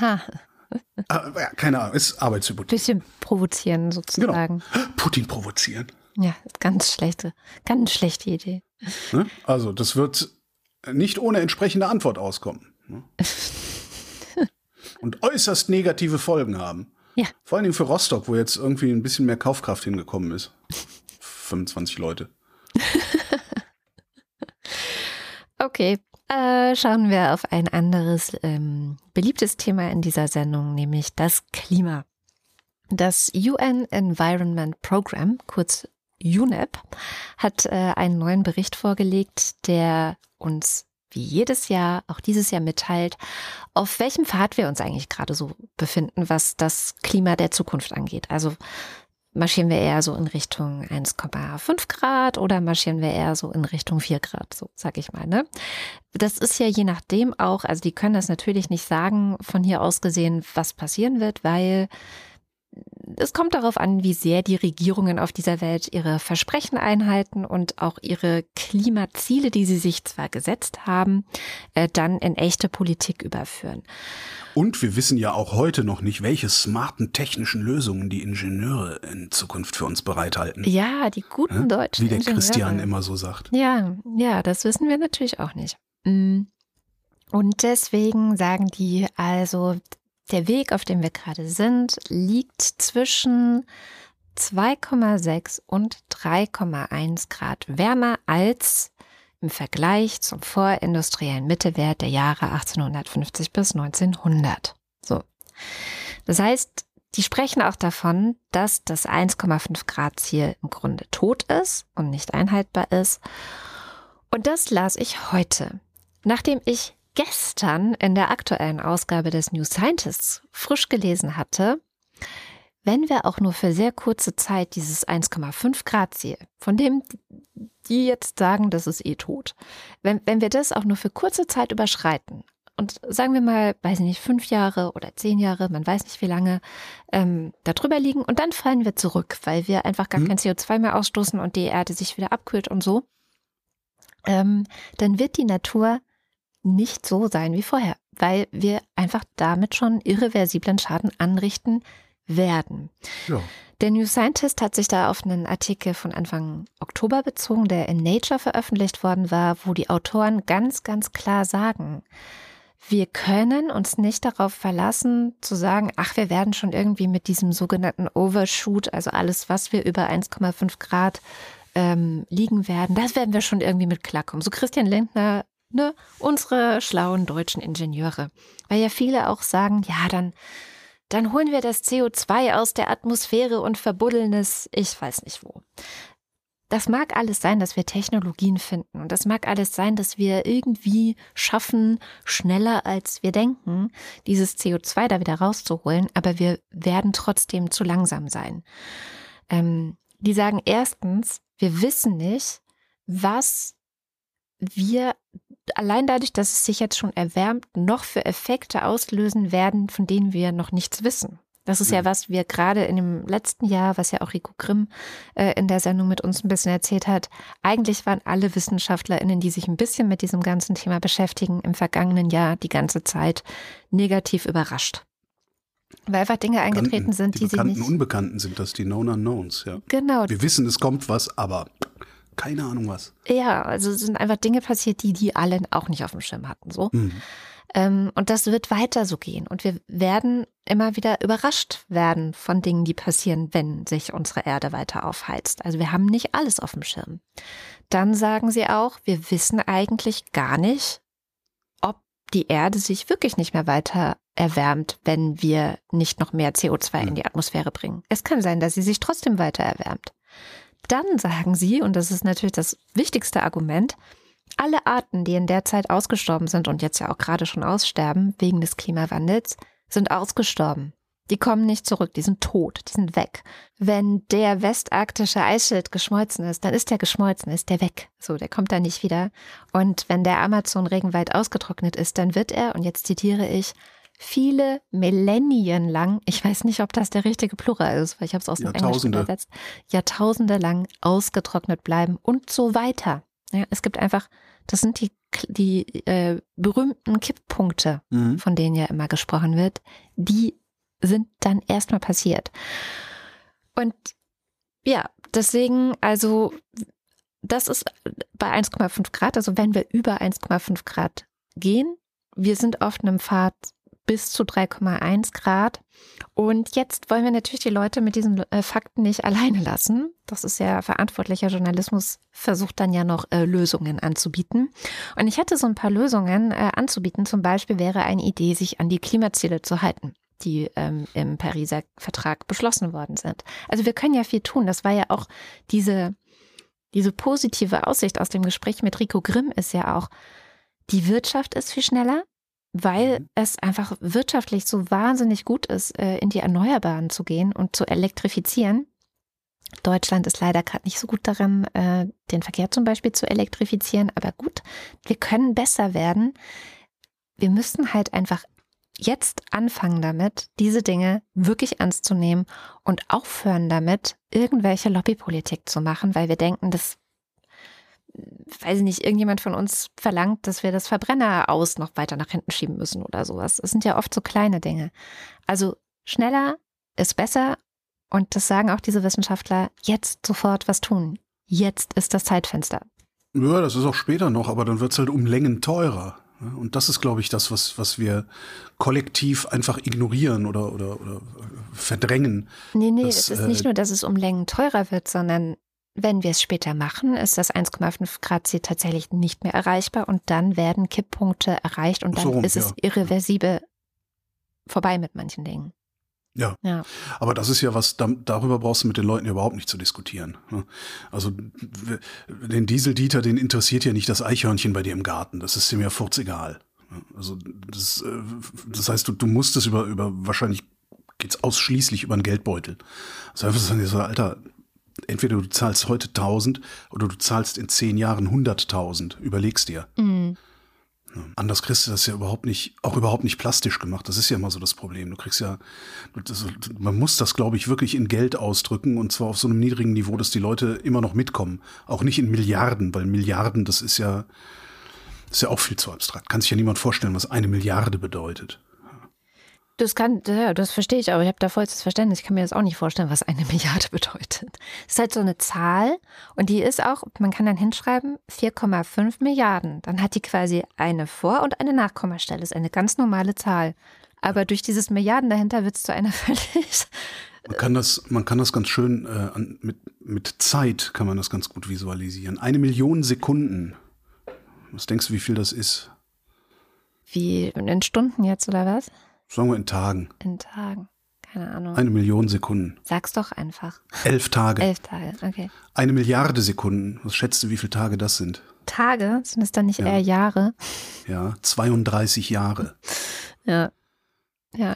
Aber, ja, keine Ahnung, ist Arbeitshypothese. Bisschen provozieren sozusagen. Genau. Putin provozieren. Ja, ganz schlechte, ganz schlechte Idee. Ne? Also das wird nicht ohne entsprechende Antwort auskommen. Ne? Und äußerst negative Folgen haben. Ja. Vor allen Dingen für Rostock, wo jetzt irgendwie ein bisschen mehr Kaufkraft hingekommen ist. fünfundzwanzig Leute. Okay, äh, schauen wir auf ein anderes ähm, beliebtes Thema in dieser Sendung, nämlich das Klima. Das U N Environment Program, kurz U N E P, hat äh, einen neuen Bericht vorgelegt, der uns wie jedes Jahr, auch dieses Jahr mitteilt, auf welchem Pfad wir uns eigentlich gerade so befinden, was das Klima der Zukunft angeht. Also marschieren wir eher so in Richtung eins Komma fünf Grad oder marschieren wir eher so in Richtung vier Grad, so sag ich mal, ne? Das ist ja je nachdem auch, also die können das natürlich nicht sagen, von hier aus gesehen, was passieren wird, weil es kommt darauf an, wie sehr die Regierungen auf dieser Welt ihre Versprechen einhalten und auch ihre Klimaziele, die sie sich zwar gesetzt haben, äh, dann in echte Politik überführen. Und wir wissen ja auch heute noch nicht, welche smarten technischen Lösungen die Ingenieure in Zukunft für uns bereithalten. Ja, die guten ja? deutschen Wie der Ingenieure. Christian immer so sagt. Ja, ja, das wissen wir natürlich auch nicht. Und deswegen sagen die also, der Weg, auf dem wir gerade sind, liegt zwischen zwei Komma sechs und drei Komma eins Grad wärmer als im Vergleich zum vorindustriellen Mittelwert der Jahre achtzehnhundertfünfzig bis neunzehnhundert. So. Das heißt, die sprechen auch davon, dass das eins Komma fünf Grad Ziel im Grunde tot ist und nicht einhaltbar ist. Und das las ich heute, nachdem ich gestern in der aktuellen Ausgabe des New Scientist frisch gelesen hatte, wenn wir auch nur für sehr kurze Zeit dieses eins Komma fünf Grad Ziel, von dem die jetzt sagen, das ist eh tot, wenn, wenn wir das auch nur für kurze Zeit überschreiten und sagen wir mal, weiß ich nicht, fünf Jahre oder zehn Jahre, man weiß nicht wie lange, ähm, da drüber liegen und dann fallen wir zurück, weil wir einfach gar mhm. kein C O zwei mehr ausstoßen und die Erde sich wieder abkühlt und so, ähm, dann wird die Natur nicht so sein wie vorher, weil wir einfach damit schon irreversiblen Schaden anrichten werden. Ja. Der New Scientist hat sich da auf einen Artikel von Anfang Oktober bezogen, der in Nature veröffentlicht worden war, wo die Autoren ganz, ganz klar sagen, wir können uns nicht darauf verlassen, zu sagen, ach, wir werden schon irgendwie mit diesem sogenannten Overshoot, also alles, was wir über eins Komma fünf Grad ähm, liegen werden, das werden wir schon irgendwie mit klarkommen. So Christian Lindner, ne, unsere schlauen deutschen Ingenieure. Weil ja viele auch sagen, ja, dann Dann holen wir das C O zwei aus der Atmosphäre und verbuddeln es, ich weiß nicht wo. Das mag alles sein, dass wir Technologien finden und das mag alles sein, dass wir irgendwie schaffen, schneller als wir denken, dieses C O zwei da wieder rauszuholen, aber wir werden trotzdem zu langsam sein. Ähm, die sagen erstens, wir wissen nicht, was wir allein dadurch, dass es sich jetzt schon erwärmt, noch für Effekte auslösen werden, von denen wir noch nichts wissen. Das ist ja, was wir gerade in dem letzten Jahr, was ja auch Rico Grimm äh, in der Sendung mit uns ein bisschen erzählt hat, eigentlich waren alle WissenschaftlerInnen, die sich ein bisschen mit diesem ganzen Thema beschäftigen, im vergangenen Jahr die ganze Zeit negativ überrascht. Weil einfach Dinge eingetreten sind, die, die sie nicht... Die bekannten Unbekannten sind das, die Known Unknowns, ja. Genau. Wir wissen, es kommt was, aber... Keine Ahnung was. Ja, also es sind einfach Dinge passiert, die die alle auch nicht auf dem Schirm hatten. So. Mhm. Ähm, und das wird weiter so gehen. Und wir werden immer wieder überrascht werden von Dingen, die passieren, wenn sich unsere Erde weiter aufheizt. Also wir haben nicht alles auf dem Schirm. Dann sagen sie auch, wir wissen eigentlich gar nicht, ob die Erde sich wirklich nicht mehr weiter erwärmt, wenn wir nicht noch mehr C O zwei mhm. in die Atmosphäre bringen. Es kann sein, dass sie sich trotzdem weiter erwärmt. Dann sagen sie, und das ist natürlich das wichtigste Argument, alle Arten, die in der Zeit ausgestorben sind und jetzt ja auch gerade schon aussterben wegen des Klimawandels, sind ausgestorben. Die kommen nicht zurück, die sind tot, die sind weg. Wenn der westarktische Eisschild geschmolzen ist, dann ist der geschmolzen, ist der weg. So, der kommt da nicht wieder. Und wenn der Amazon-Regenwald ausgetrocknet ist, dann wird er, und jetzt zitiere ich, viele Millennien lang, ich weiß nicht, ob das der richtige Plural ist, weil ich habe es aus dem Englischen übersetzt, Jahrtausende lang ausgetrocknet bleiben und so weiter. Ja, es gibt einfach, das sind die, die äh, berühmten Kipppunkte, mhm. von denen ja immer gesprochen wird, die sind dann erstmal passiert. Und ja, deswegen, also das ist bei eins Komma fünf Grad, also wenn wir über eins Komma fünf Grad gehen, wir sind auf einem Pfad bis zu drei Komma eins Grad. Und jetzt wollen wir natürlich die Leute mit diesen äh, Fakten nicht alleine lassen. Das ist ja verantwortlicher Journalismus, versucht dann ja noch äh, Lösungen anzubieten. Und ich hätte so ein paar Lösungen äh, anzubieten. Zum Beispiel wäre eine Idee, sich an die Klimaziele zu halten, die ähm, im Pariser Vertrag beschlossen worden sind. Also wir können ja viel tun. Das war ja auch diese, diese positive Aussicht aus dem Gespräch mit Rico Grimm ist ja auch, die Wirtschaft ist viel schneller, weil es einfach wirtschaftlich so wahnsinnig gut ist, in die Erneuerbaren zu gehen und zu elektrifizieren. Deutschland ist leider gerade nicht so gut darin, den Verkehr zum Beispiel zu elektrifizieren. Aber gut, wir können besser werden. Wir müssen halt einfach jetzt anfangen damit, diese Dinge wirklich ernst zu nehmen und aufhören damit, irgendwelche Lobbypolitik zu machen, weil wir denken, dass, weiß ich nicht, irgendjemand von uns verlangt, dass wir das Verbrenner aus noch weiter nach hinten schieben müssen oder sowas. Es sind ja oft so kleine Dinge. Also schneller ist besser und das sagen auch diese Wissenschaftler, jetzt sofort was tun. Jetzt ist das Zeitfenster. Ja, das ist auch später noch, aber dann wird es halt um Längen teurer. Und das ist, glaube ich, das, was, was wir kollektiv einfach ignorieren oder, oder, oder verdrängen. Nee, nee, das, es ist äh, nicht nur, dass es um Längen teurer wird, sondern wenn wir es später machen, ist das eins Komma fünf Grad Ziel tatsächlich nicht mehr erreichbar und dann werden Kipppunkte erreicht und dann so rum, ist es ja. irreversibel vorbei mit manchen Dingen. Ja. Ja. Aber das ist ja was, da, darüber brauchst du mit den Leuten überhaupt nicht zu diskutieren. Ne? Also w- den Dieseldieter, den interessiert ja nicht das Eichhörnchen bei dir im Garten. Das ist ihm ja furzegal. Ne? Also das, äh, das heißt, du, du musst es über, über wahrscheinlich geht's ausschließlich über den Geldbeutel. Das heißt, einfach so, Alter, entweder du zahlst heute tausend oder du zahlst in zehn Jahren hunderttausend. Überlegst dir. Mhm. Ja. Anders kriegst du das ja überhaupt nicht, auch überhaupt nicht plastisch gemacht. Das ist ja immer so das Problem. Du kriegst ja, das, man muss das, glaube ich, wirklich in Geld ausdrücken und zwar auf so einem niedrigen Niveau, dass die Leute immer noch mitkommen. Auch nicht in Milliarden, weil Milliarden, das ist ja, ist ja auch viel zu abstrakt. Kann sich ja niemand vorstellen, was eine Milliarde bedeutet. Das kann, ja, das verstehe ich, aber ich habe da vollstes Verständnis. Ich kann mir das auch nicht vorstellen, was eine Milliarde bedeutet. Es ist halt so eine Zahl und die ist auch, man kann dann hinschreiben, vier Komma fünf Milliarden. Dann hat die quasi eine Vor- und eine Nachkommastelle. Das ist eine ganz normale Zahl. Aber durch dieses Milliarden dahinter wird es zu einer völlig... Man kann das, man kann das ganz schön, äh, an, mit, mit Zeit kann man das ganz gut visualisieren. Eine Million Sekunden. Was denkst du, wie viel das ist? Wie in Stunden jetzt oder was? Sagen wir in Tagen. In Tagen. Keine Ahnung. Eine Million Sekunden. Sag's doch einfach. Elf Tage. Elf Tage, okay. Eine Milliarde Sekunden. Was schätzt du, wie viele Tage das sind? Tage? Sind es dann nicht Ja. eher Jahre? Ja, zweiunddreißig Jahre. Ja. Ja.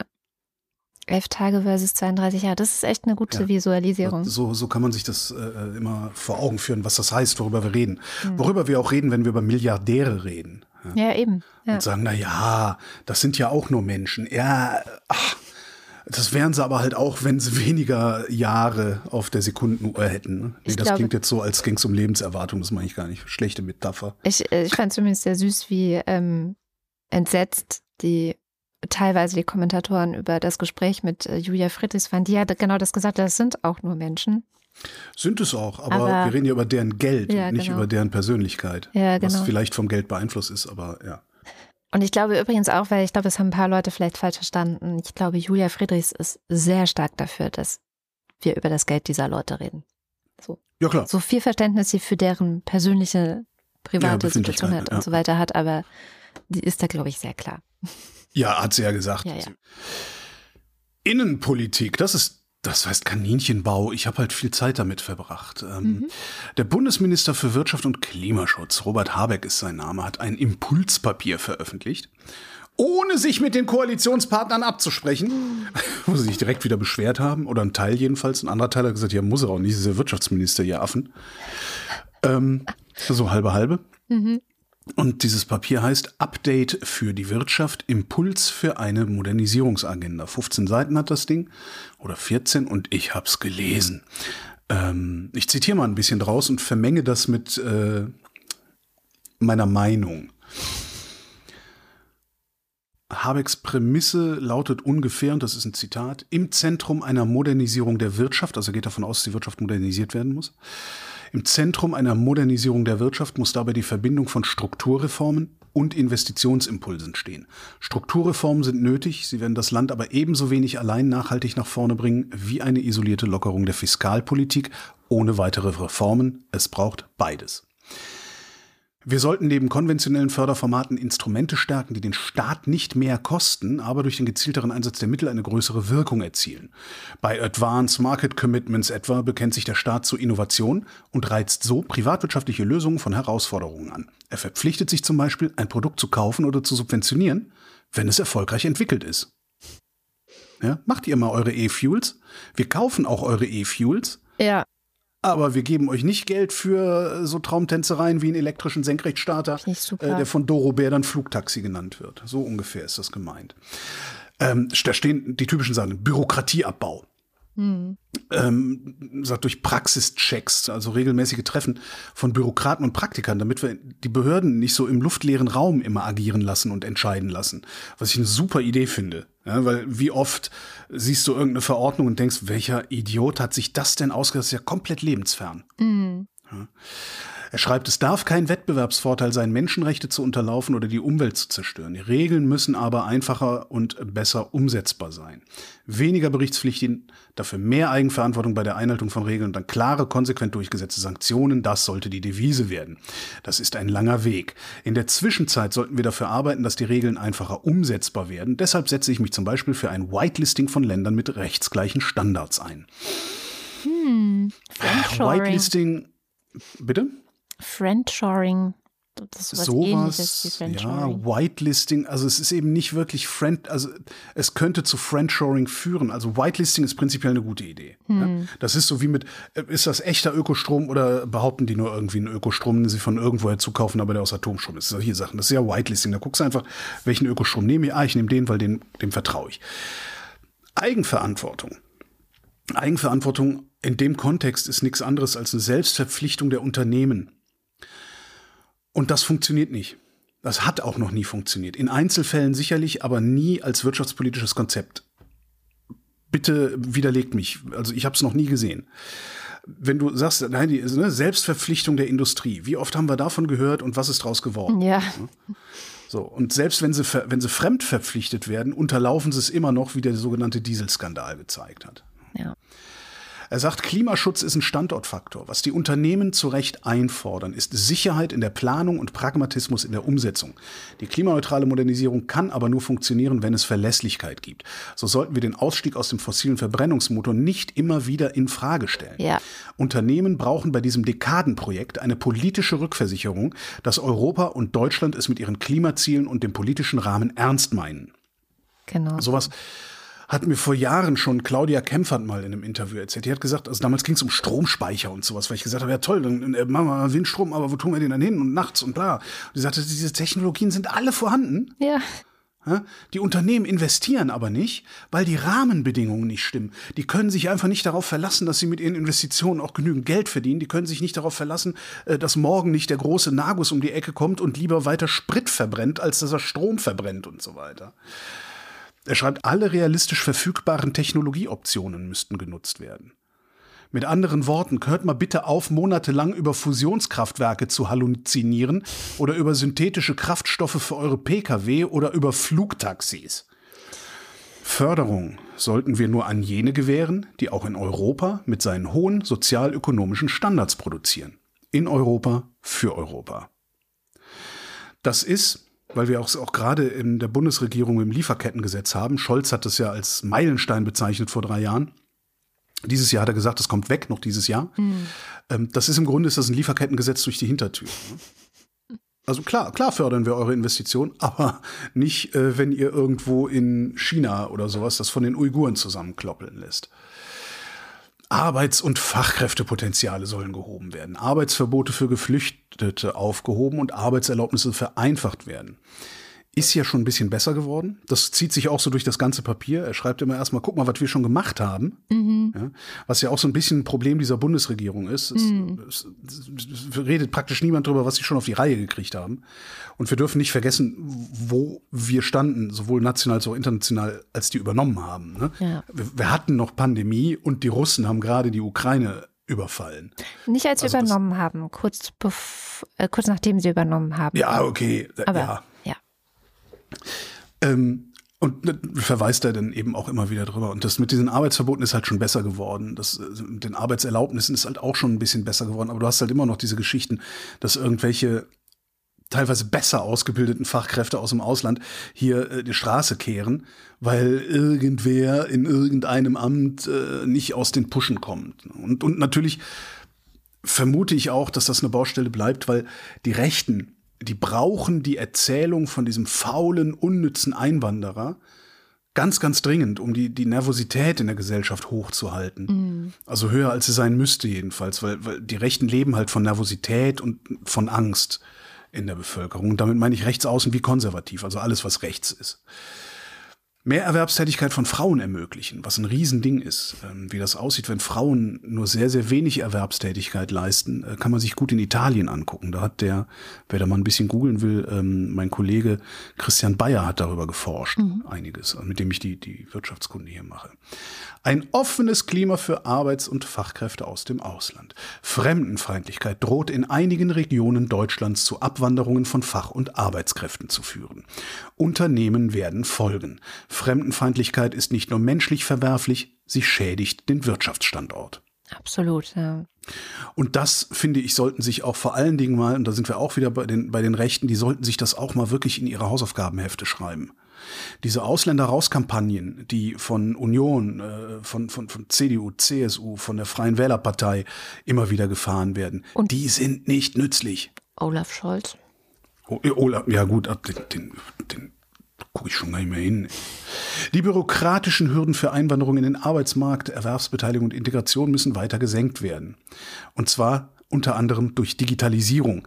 Elf Tage versus zweiunddreißig Jahre. Das ist echt eine gute Ja. Visualisierung. So, so kann man sich das äh, immer vor Augen führen, was das heißt, worüber wir reden. Mhm. Worüber wir auch reden, wenn wir über Milliardäre reden. Ja, ja eben. Ja. Und sagen, na ja, das sind ja auch nur Menschen. Ja, ach, das wären sie aber halt auch, wenn sie weniger Jahre auf der Sekundenuhr hätten. Nee, Ich das glaube- klingt jetzt so, als ging es um Lebenserwartung. Das meine ich gar nicht. Schlechte Metapher. Ich, ich fand zumindest sehr süß, wie ähm, entsetzt die teilweise die Kommentatoren über das Gespräch mit äh, Julia Friedrichs waren. Die hat genau das gesagt, das sind auch nur Menschen. Sind es auch, aber, Aber- wir reden ja über deren Geld Ja, und nicht genau. über deren Persönlichkeit. Ja, Was genau. vielleicht vom Geld beeinflusst ist, aber ja. Und ich glaube übrigens auch, weil ich glaube, das haben ein paar Leute vielleicht falsch verstanden. Ich glaube, Julia Friedrichs ist sehr stark dafür, dass wir über das Geld dieser Leute reden. So, Ja, klar. so viel Verständnis sie für deren persönliche, private Ja, Situation hat Befindlichkeiten, und ja. so weiter hat, aber die ist da, glaube ich, sehr klar. Ja, hat sie ja gesagt. Ja, ja. Innenpolitik, das ist, das heißt Kaninchenbau. Ich habe halt viel Zeit damit verbracht. Ähm, Mhm. Der Bundesminister für Wirtschaft und Klimaschutz, Robert Habeck ist sein Name, hat ein Impulspapier veröffentlicht, ohne sich mit den Koalitionspartnern abzusprechen, wo sie sich direkt wieder beschwert haben, oder ein Teil jedenfalls. Ein anderer Teil hat gesagt, ja, muss er auch nicht, ist der Wirtschaftsminister, ihr Affen. Ähm, so halbe halbe. Mhm. Und dieses Papier heißt Update für die Wirtschaft, Impuls für eine Modernisierungsagenda. fünfzehn Seiten hat das Ding oder vierzehn und ich hab's gelesen. Ähm, ich zitiere mal ein bisschen draus und vermenge das mit äh, meiner Meinung. Habecks Prämisse lautet ungefähr, und das ist ein Zitat, im Zentrum einer Modernisierung der Wirtschaft, also er geht davon aus, dass die Wirtschaft modernisiert werden muss. Im Zentrum einer Modernisierung der Wirtschaft muss dabei die Verbindung von Strukturreformen und Investitionsimpulsen stehen. Strukturreformen sind nötig, sie werden das Land aber ebenso wenig allein nachhaltig nach vorne bringen wie eine isolierte Lockerung der Fiskalpolitik ohne weitere Reformen. Es braucht beides. Wir sollten neben konventionellen Förderformaten Instrumente stärken, die den Staat nicht mehr kosten, aber durch den gezielteren Einsatz der Mittel eine größere Wirkung erzielen. Bei Advanced Market Commitments etwa bekennt sich der Staat zur Innovation und reizt so privatwirtschaftliche Lösungen von Herausforderungen an. Er verpflichtet sich zum Beispiel, ein Produkt zu kaufen oder zu subventionieren, wenn es erfolgreich entwickelt ist. Ja, macht ihr mal eure E-Fuels? Wir kaufen auch eure E-Fuels. Ja. aber wir geben euch nicht Geld für so Traumtänzereien wie einen elektrischen Senkrechtstarter, äh, der von Doro Bär dann Flugtaxi genannt wird. So ungefähr ist das gemeint. Ähm, da stehen die typischen Sachen, Bürokratieabbau. Hm. Ähm, sagt durch Praxischecks, also regelmäßige Treffen von Bürokraten und Praktikern, damit wir die Behörden nicht so im luftleeren Raum immer agieren lassen und entscheiden lassen. Was ich eine super Idee finde. Ja, weil wie oft siehst du irgendeine Verordnung und denkst, welcher Idiot hat sich das denn ausgedacht? Das ist ja komplett lebensfern. Mhm. Ja. Er schreibt, es darf kein Wettbewerbsvorteil sein, Menschenrechte zu unterlaufen oder die Umwelt zu zerstören. Die Regeln müssen aber einfacher und besser umsetzbar sein. Weniger Berichtspflichten, dafür mehr Eigenverantwortung bei der Einhaltung von Regeln und dann klare, konsequent durchgesetzte Sanktionen, das sollte die Devise werden. Das ist ein langer Weg. In der Zwischenzeit sollten wir dafür arbeiten, dass die Regeln einfacher umsetzbar werden. Deshalb setze ich mich zum Beispiel für ein Whitelisting von Ländern mit rechtsgleichen Standards ein. Hm, Whitelisting, bitte? Friendshoring, das ist was Ähnliches wie Friendshoring. Ja, Whitelisting, also es ist eben nicht wirklich Friend, also es könnte zu Friendshoring führen. Also Whitelisting ist prinzipiell eine gute Idee. Hm. Ja? Das ist so wie mit, ist das echter Ökostrom oder behaupten die nur irgendwie einen Ökostrom, den sie von irgendwoher zukaufen, aber der aus Atomstrom ist. Solche Sachen, das ist ja Whitelisting. Da guckst du einfach, welchen Ökostrom nehme ich? Ah, ich nehme den, weil den, dem vertraue ich. Eigenverantwortung. Eigenverantwortung in dem Kontext ist nichts anderes als eine Selbstverpflichtung der Unternehmen. Und das funktioniert nicht. Das hat auch noch nie funktioniert. In Einzelfällen sicherlich, aber nie als wirtschaftspolitisches Konzept. Bitte widerlegt mich. Also ich habe es noch nie gesehen. Wenn du sagst, nein, die ne, Selbstverpflichtung der Industrie. Wie oft haben wir davon gehört und was ist draus geworden? Ja. So, und selbst wenn sie, wenn sie fremd verpflichtet werden, unterlaufen sie es immer noch, wie der sogenannte Dieselskandal gezeigt hat. Ja. Er sagt, Klimaschutz ist ein Standortfaktor. Was die Unternehmen zu Recht einfordern, ist Sicherheit in der Planung und Pragmatismus in der Umsetzung. Die klimaneutrale Modernisierung kann aber nur funktionieren, wenn es Verlässlichkeit gibt. So sollten wir den Ausstieg aus dem fossilen Verbrennungsmotor nicht immer wieder in Frage stellen. Ja. Unternehmen brauchen bei diesem Dekadenprojekt eine politische Rückversicherung, dass Europa und Deutschland es mit ihren Klimazielen und dem politischen Rahmen ernst meinen. Genau. Sowas hat mir vor Jahren schon Claudia Kempfert mal in einem Interview erzählt. Die hat gesagt, also damals ging es um Stromspeicher und sowas, weil ich gesagt habe, ja toll, dann äh, machen wir mal Windstrom, aber wo tun wir den dann hin und nachts und bla. Und die sagte, diese Technologien sind alle vorhanden. Ja. Ja, die Unternehmen investieren aber nicht, weil die Rahmenbedingungen nicht stimmen. Die können sich einfach nicht darauf verlassen, dass sie mit ihren Investitionen auch genügend Geld verdienen. Die können sich nicht darauf verlassen, dass morgen nicht der große Nagus um die Ecke kommt und lieber weiter Sprit verbrennt, als dass er Strom verbrennt und so weiter. Er schreibt, alle realistisch verfügbaren Technologieoptionen müssten genutzt werden. Mit anderen Worten, hört mal bitte auf, monatelang über Fusionskraftwerke zu halluzinieren oder über synthetische Kraftstoffe für eure P K W oder über Flugtaxis. Förderung sollten wir nur an jene gewähren, die auch in Europa mit seinen hohen sozialökonomischen Standards produzieren. In Europa, für Europa. Das ist, weil wir auch, auch gerade in der Bundesregierung im Lieferkettengesetz haben. Scholz hat das ja als Meilenstein bezeichnet vor drei Jahren. Dieses Jahr hat er gesagt, das kommt weg, noch dieses Jahr. Mhm. Ähm, das ist im Grunde ist das ein Lieferkettengesetz durch die Hintertür. Also klar, klar fördern wir eure Investitionen, aber nicht, äh, wenn ihr irgendwo in China oder sowas das von den Uiguren zusammenkloppeln lässt. Arbeits- und Fachkräftepotenziale sollen gehoben werden. Arbeitsverbote für Geflüchtete aufgehoben und Arbeitserlaubnisse vereinfacht werden. Ist ja schon ein bisschen besser geworden. Das zieht sich auch so durch das ganze Papier. Er schreibt immer erstmal, guck mal, was wir schon gemacht haben. Mhm. Ja, was ja auch so ein bisschen ein Problem dieser Bundesregierung ist. Es, mhm. es, es, es redet praktisch niemand drüber, was sie schon auf die Reihe gekriegt haben. Und wir dürfen nicht vergessen, wo wir standen, sowohl national als auch international, als die übernommen haben. Ne? Ja. Wir, wir hatten noch Pandemie und die Russen haben gerade die Ukraine überfallen. Nicht als wir also übernommen das, haben, kurz, bef- äh, kurz nachdem sie übernommen haben. Ja, okay. Aber, ja. ja. Ähm, und verweist er dann eben auch immer wieder drüber. Und das mit diesen Arbeitsverboten ist halt schon besser geworden. Das mit den Arbeitserlaubnissen ist halt auch schon ein bisschen besser geworden. Aber du hast halt immer noch diese Geschichten, dass irgendwelche teilweise besser ausgebildeten Fachkräfte aus dem Ausland hier äh, die Straße kehren, weil irgendwer in irgendeinem Amt äh, nicht aus den Puschen kommt. Und, und natürlich vermute ich auch, dass das eine Baustelle bleibt, weil die Rechten, die brauchen die Erzählung von diesem faulen, unnützen Einwanderer Ganz, ganz dringend, um die, die Nervosität in der Gesellschaft hochzuhalten. Mhm. Also höher, als sie sein müsste jedenfalls, weil, weil die Rechten leben halt von Nervosität und von Angst in der Bevölkerung. Und damit meine ich rechtsaußen wie konservativ, also alles, was rechts ist. Mehr Erwerbstätigkeit von Frauen ermöglichen, was ein Riesending ist. Wie das aussieht, wenn Frauen nur sehr, sehr wenig Erwerbstätigkeit leisten, kann man sich gut in Italien angucken. Da hat der, wer da mal ein bisschen googeln will, mein Kollege Christian Bayer hat darüber geforscht, mhm. einiges, mit dem ich die, die Wirtschaftskunde hier mache. Ein offenes Klima für Arbeits- und Fachkräfte aus dem Ausland. Fremdenfeindlichkeit droht in einigen Regionen Deutschlands zu Abwanderungen von Fach- und Arbeitskräften zu führen. Unternehmen werden folgen. Fremdenfeindlichkeit ist nicht nur menschlich verwerflich, sie schädigt den Wirtschaftsstandort. Absolut, ja. Und das, finde ich, sollten sich auch vor allen Dingen mal, und da sind wir auch wieder bei den, bei den Rechten, die sollten sich das auch mal wirklich in ihre Hausaufgabenhefte schreiben. Diese Ausländer-Raus-Kampagnen, die von Union, äh, von, von, von C D U, C S U, von der Freien Wählerpartei immer wieder gefahren werden, und die sind nicht nützlich. Olaf Scholz. Oh, Olaf, ja gut, den, den, den gucke ich schon gar nicht mehr hin. Die bürokratischen Hürden für Einwanderung in den Arbeitsmarkt, Erwerbsbeteiligung und Integration müssen weiter gesenkt werden. Und zwar unter anderem durch Digitalisierung.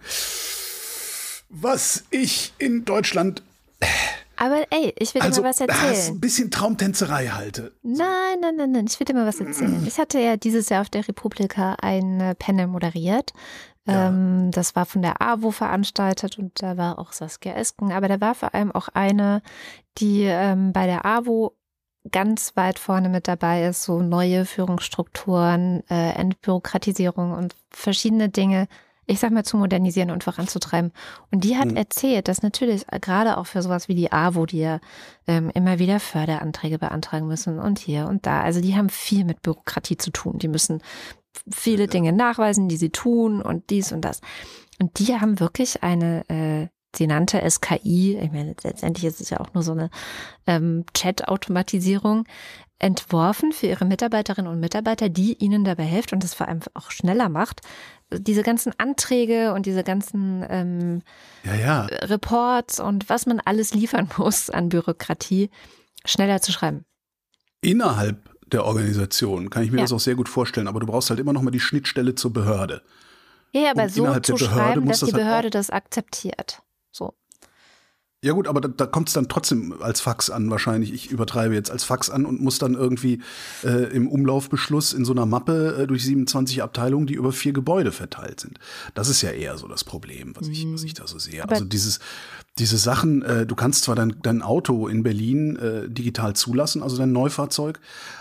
Was ich in Deutschland... Aber ey, ich will also, dir mal was erzählen. ein bisschen Traumtänzerei halte. Nein, nein, nein, nein, ich will dir mal was erzählen. Ich hatte ja dieses Jahr auf der Republika ein Panel moderiert. Ja. Ähm, das war von der A W O veranstaltet und da war auch Saskia Esken. Aber da war vor allem auch eine, die ähm, bei der A W O ganz weit vorne mit dabei ist, so neue Führungsstrukturen, äh, Entbürokratisierung und verschiedene Dinge, ich sag mal, zu modernisieren und voranzutreiben. Und die hat mhm. erzählt, dass natürlich gerade auch für sowas wie die A W O, die ja ähm, immer wieder Förderanträge beantragen müssen und hier und da. Also die haben viel mit Bürokratie zu tun. Die müssen viele ja. Dinge nachweisen, die sie tun und dies und das. Und die haben wirklich eine, äh, sie nannte es K I, ich meine, letztendlich ist es ja auch nur so eine ähm, Chat-Automatisierung, entworfen für ihre Mitarbeiterinnen und Mitarbeiter, die ihnen dabei hilft und das vor allem auch schneller macht, diese ganzen Anträge und diese ganzen ähm, ja, ja. Reports und was man alles liefern muss an Bürokratie, schneller zu schreiben. Innerhalb der Organisation kann ich mir ja. das auch sehr gut vorstellen, aber du brauchst halt immer noch mal die Schnittstelle zur Behörde. Ja, aber und so zu schreiben, dass das die halt Behörde das akzeptiert. So. Ja gut, aber da, da kommt es dann trotzdem als Fax an wahrscheinlich. Ich übertreibe jetzt als Fax an und muss dann irgendwie äh, im Umlaufbeschluss in so einer Mappe äh, durch siebenundzwanzig Abteilungen, die über vier Gebäude verteilt sind. Das ist ja eher so das Problem, was ich, was ich da so sehe. Aber also dieses, diese Sachen, äh, du kannst zwar dein, dein Auto in Berlin äh, digital zulassen, also dein Neufahrzeug,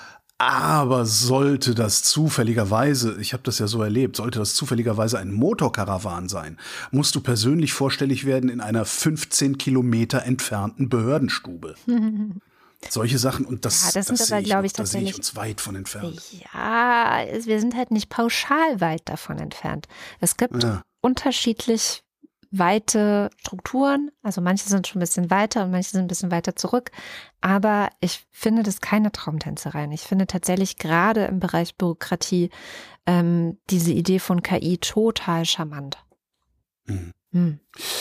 aber sollte das zufälligerweise, ich habe das ja so erlebt, sollte das zufälligerweise ein Motorkarawan sein, musst du persönlich vorstellig werden in einer fünfzehn Kilometer entfernten Behördenstube. Solche Sachen, und das, ja, das, das, das sehe ich, noch, ich, da sehe ich uns weit von entfernt. Ja, wir sind halt nicht pauschal weit davon entfernt. Es gibt ja. unterschiedlich weite Strukturen, also manche sind schon ein bisschen weiter und manche sind ein bisschen weiter zurück, aber ich finde das keine Traumtänzerei. Ich finde tatsächlich gerade im Bereich Bürokratie ähm, diese Idee von K I total charmant. Hm. Hm.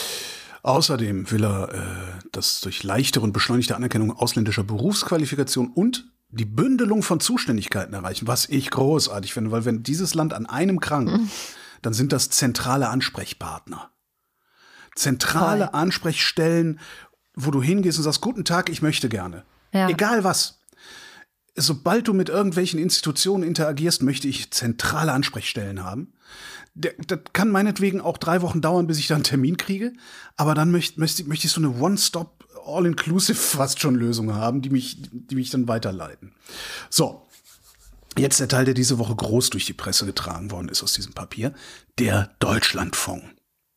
Außerdem will er äh, das durch leichtere und beschleunigte Anerkennung ausländischer Berufsqualifikation und die Bündelung von Zuständigkeiten erreichen, was ich großartig finde, weil wenn dieses Land an einem krankt, hm. dann sind das zentrale Ansprechpartner. Zentrale Toll. Ansprechstellen, wo du hingehst und sagst, guten Tag, ich möchte gerne. Ja. Egal was. Sobald du mit irgendwelchen Institutionen interagierst, möchte ich zentrale Ansprechstellen haben. Das kann meinetwegen auch drei Wochen dauern, bis ich da einen Termin kriege. Aber dann möchte, möchte, möchte ich so eine One-Stop, All-Inclusive fast schon Lösung haben, die mich, die mich dann weiterleiten. So. Jetzt der Teil, der diese Woche groß durch die Presse getragen worden ist aus diesem Papier. Der Deutschlandfonds.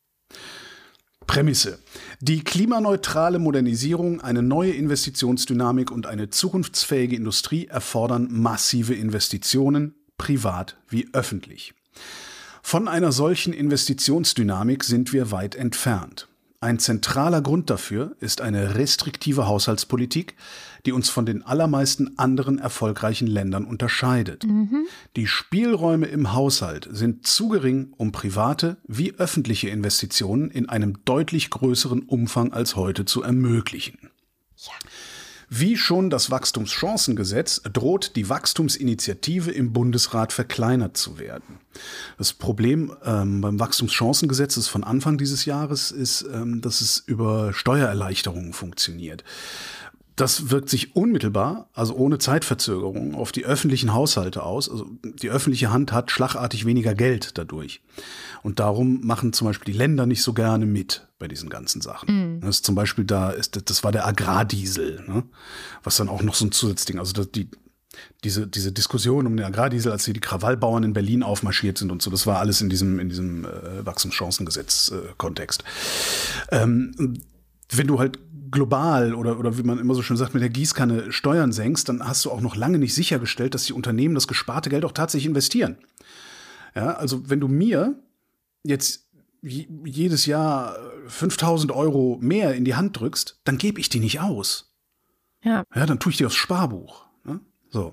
Prämisse. Die klimaneutrale Modernisierung, eine neue Investitionsdynamik und eine zukunftsfähige Industrie erfordern massive Investitionen, privat wie öffentlich. Von einer solchen Investitionsdynamik sind wir weit entfernt. Ein zentraler Grund dafür ist eine restriktive Haushaltspolitik, die uns von den allermeisten anderen erfolgreichen Ländern unterscheidet. Mhm. Die Spielräume im Haushalt sind zu gering, um private wie öffentliche Investitionen in einem deutlich größeren Umfang als heute zu ermöglichen. Ja. Wie schon das Wachstumschancengesetz droht die Wachstumsinitiative im Bundesrat verkleinert zu werden. Das Problem ähm, beim Wachstumschancengesetz ist von Anfang dieses Jahres, ist, ähm, dass es über Steuererleichterungen funktioniert. Das wirkt sich unmittelbar, also ohne Zeitverzögerung, auf die öffentlichen Haushalte aus. Also die öffentliche Hand hat schlagartig weniger Geld dadurch. Und darum machen zum Beispiel die Länder nicht so gerne mit bei diesen ganzen Sachen. Mm. Das ist zum Beispiel da ist, das war der Agrardiesel, ne? Was dann auch noch so ein Zusatzding, also das, die, diese, diese Diskussion um den Agrardiesel, als hier die Krawallbauern in Berlin aufmarschiert sind und so, das war alles in diesem, in diesem äh, Wachstumschancengesetz-Kontext. Äh, ähm, wenn du halt global oder, oder wie man immer so schön sagt, mit der Gießkanne Steuern senkst, dann hast du auch noch lange nicht sichergestellt, dass die Unternehmen das gesparte Geld auch tatsächlich investieren. Ja, also wenn du mir jetzt jedes Jahr fünftausend Euro mehr in die Hand drückst, dann gebe ich die nicht aus. Ja. Ja, dann tue ich die aufs Sparbuch. Ne? So.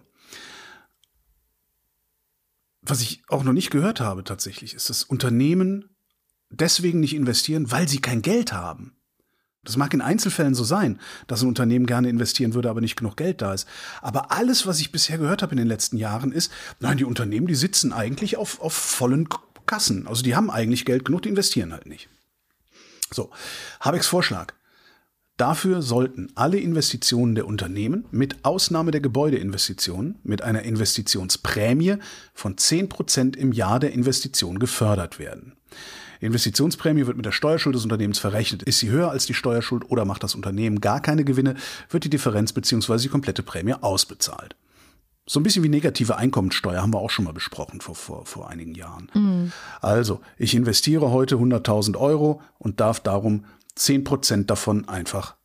Was ich auch noch nicht gehört habe tatsächlich, ist, dass Unternehmen deswegen nicht investieren, weil sie kein Geld haben. Das mag in Einzelfällen so sein, dass ein Unternehmen gerne investieren würde, aber nicht genug Geld da ist. Aber alles, was ich bisher gehört habe in den letzten Jahren, ist, nein, die Unternehmen, die sitzen eigentlich auf, auf vollen Kassen. Also die haben eigentlich Geld genug, die investieren halt nicht. So, Habecks Vorschlag. Dafür sollten alle Investitionen der Unternehmen, mit Ausnahme der Gebäudeinvestitionen, mit einer Investitionsprämie von zehn Prozent im Jahr der Investition gefördert werden. Die Investitionsprämie wird mit der Steuerschuld des Unternehmens verrechnet. Ist sie höher als die Steuerschuld oder macht das Unternehmen gar keine Gewinne, wird die Differenz bzw. die komplette Prämie ausbezahlt. So ein bisschen wie negative Einkommensteuer haben wir auch schon mal besprochen vor, vor, vor einigen Jahren. Mhm. Also, ich investiere heute hunderttausend Euro und darf darum zehn Prozent davon einfach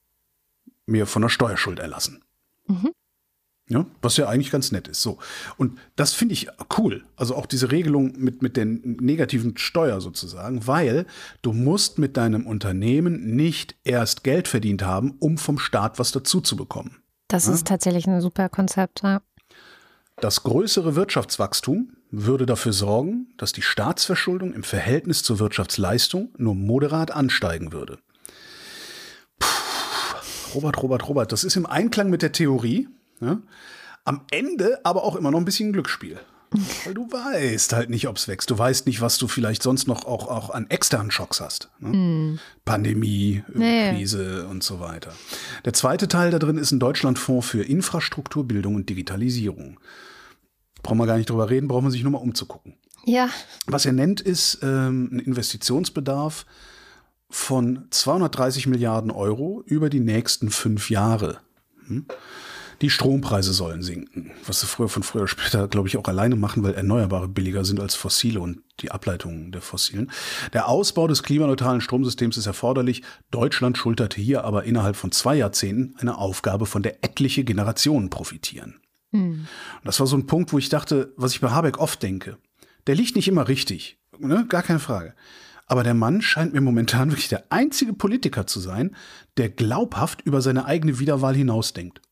mir von der Steuerschuld erlassen. Mhm. Ja, was ja eigentlich ganz nett ist. So. Und das finde ich cool. Also auch diese Regelung mit, mit der negativen Steuer sozusagen, weil du musst mit deinem Unternehmen nicht erst Geld verdient haben, um vom Staat was dazu zu bekommen. Das ja? ist tatsächlich ein super Konzept, ja. Das größere Wirtschaftswachstum würde dafür sorgen, dass die Staatsverschuldung im Verhältnis zur Wirtschaftsleistung nur moderat ansteigen würde. Puh, Robert, Robert, Robert, das ist im Einklang mit der Theorie. Ja? Am Ende aber auch immer noch ein bisschen Glücksspiel. Weil du weißt halt nicht, ob es wächst. Du weißt nicht, was du vielleicht sonst noch auch, auch an externen Schocks hast. Ne? Mm. Pandemie, nee. Krise und so weiter. Der zweite Teil da drin ist ein Deutschlandfonds für Infrastruktur, Bildung und Digitalisierung. Brauchen wir gar nicht drüber reden, braucht man sich nur mal umzugucken. Ja. Was er nennt, ist ähm, ein Investitionsbedarf von zweihundertdreißig Milliarden Euro über die nächsten fünf Jahre. Hm? Die Strompreise sollen sinken, was sie früher von früher später, glaube ich, auch alleine machen, weil Erneuerbare billiger sind als fossile und die Ableitungen der fossilen. Der Ausbau des klimaneutralen Stromsystems ist erforderlich. Deutschland schulterte hier aber innerhalb von zwei Jahrzehnten eine Aufgabe, von der etliche Generationen profitieren. Hm. Und das war so ein Punkt, wo ich dachte, was ich bei Habeck oft denke, der liegt nicht immer richtig, ne? Gar keine Frage. Aber der Mann scheint mir momentan wirklich der einzige Politiker zu sein, der glaubhaft über seine eigene Wiederwahl hinausdenkt.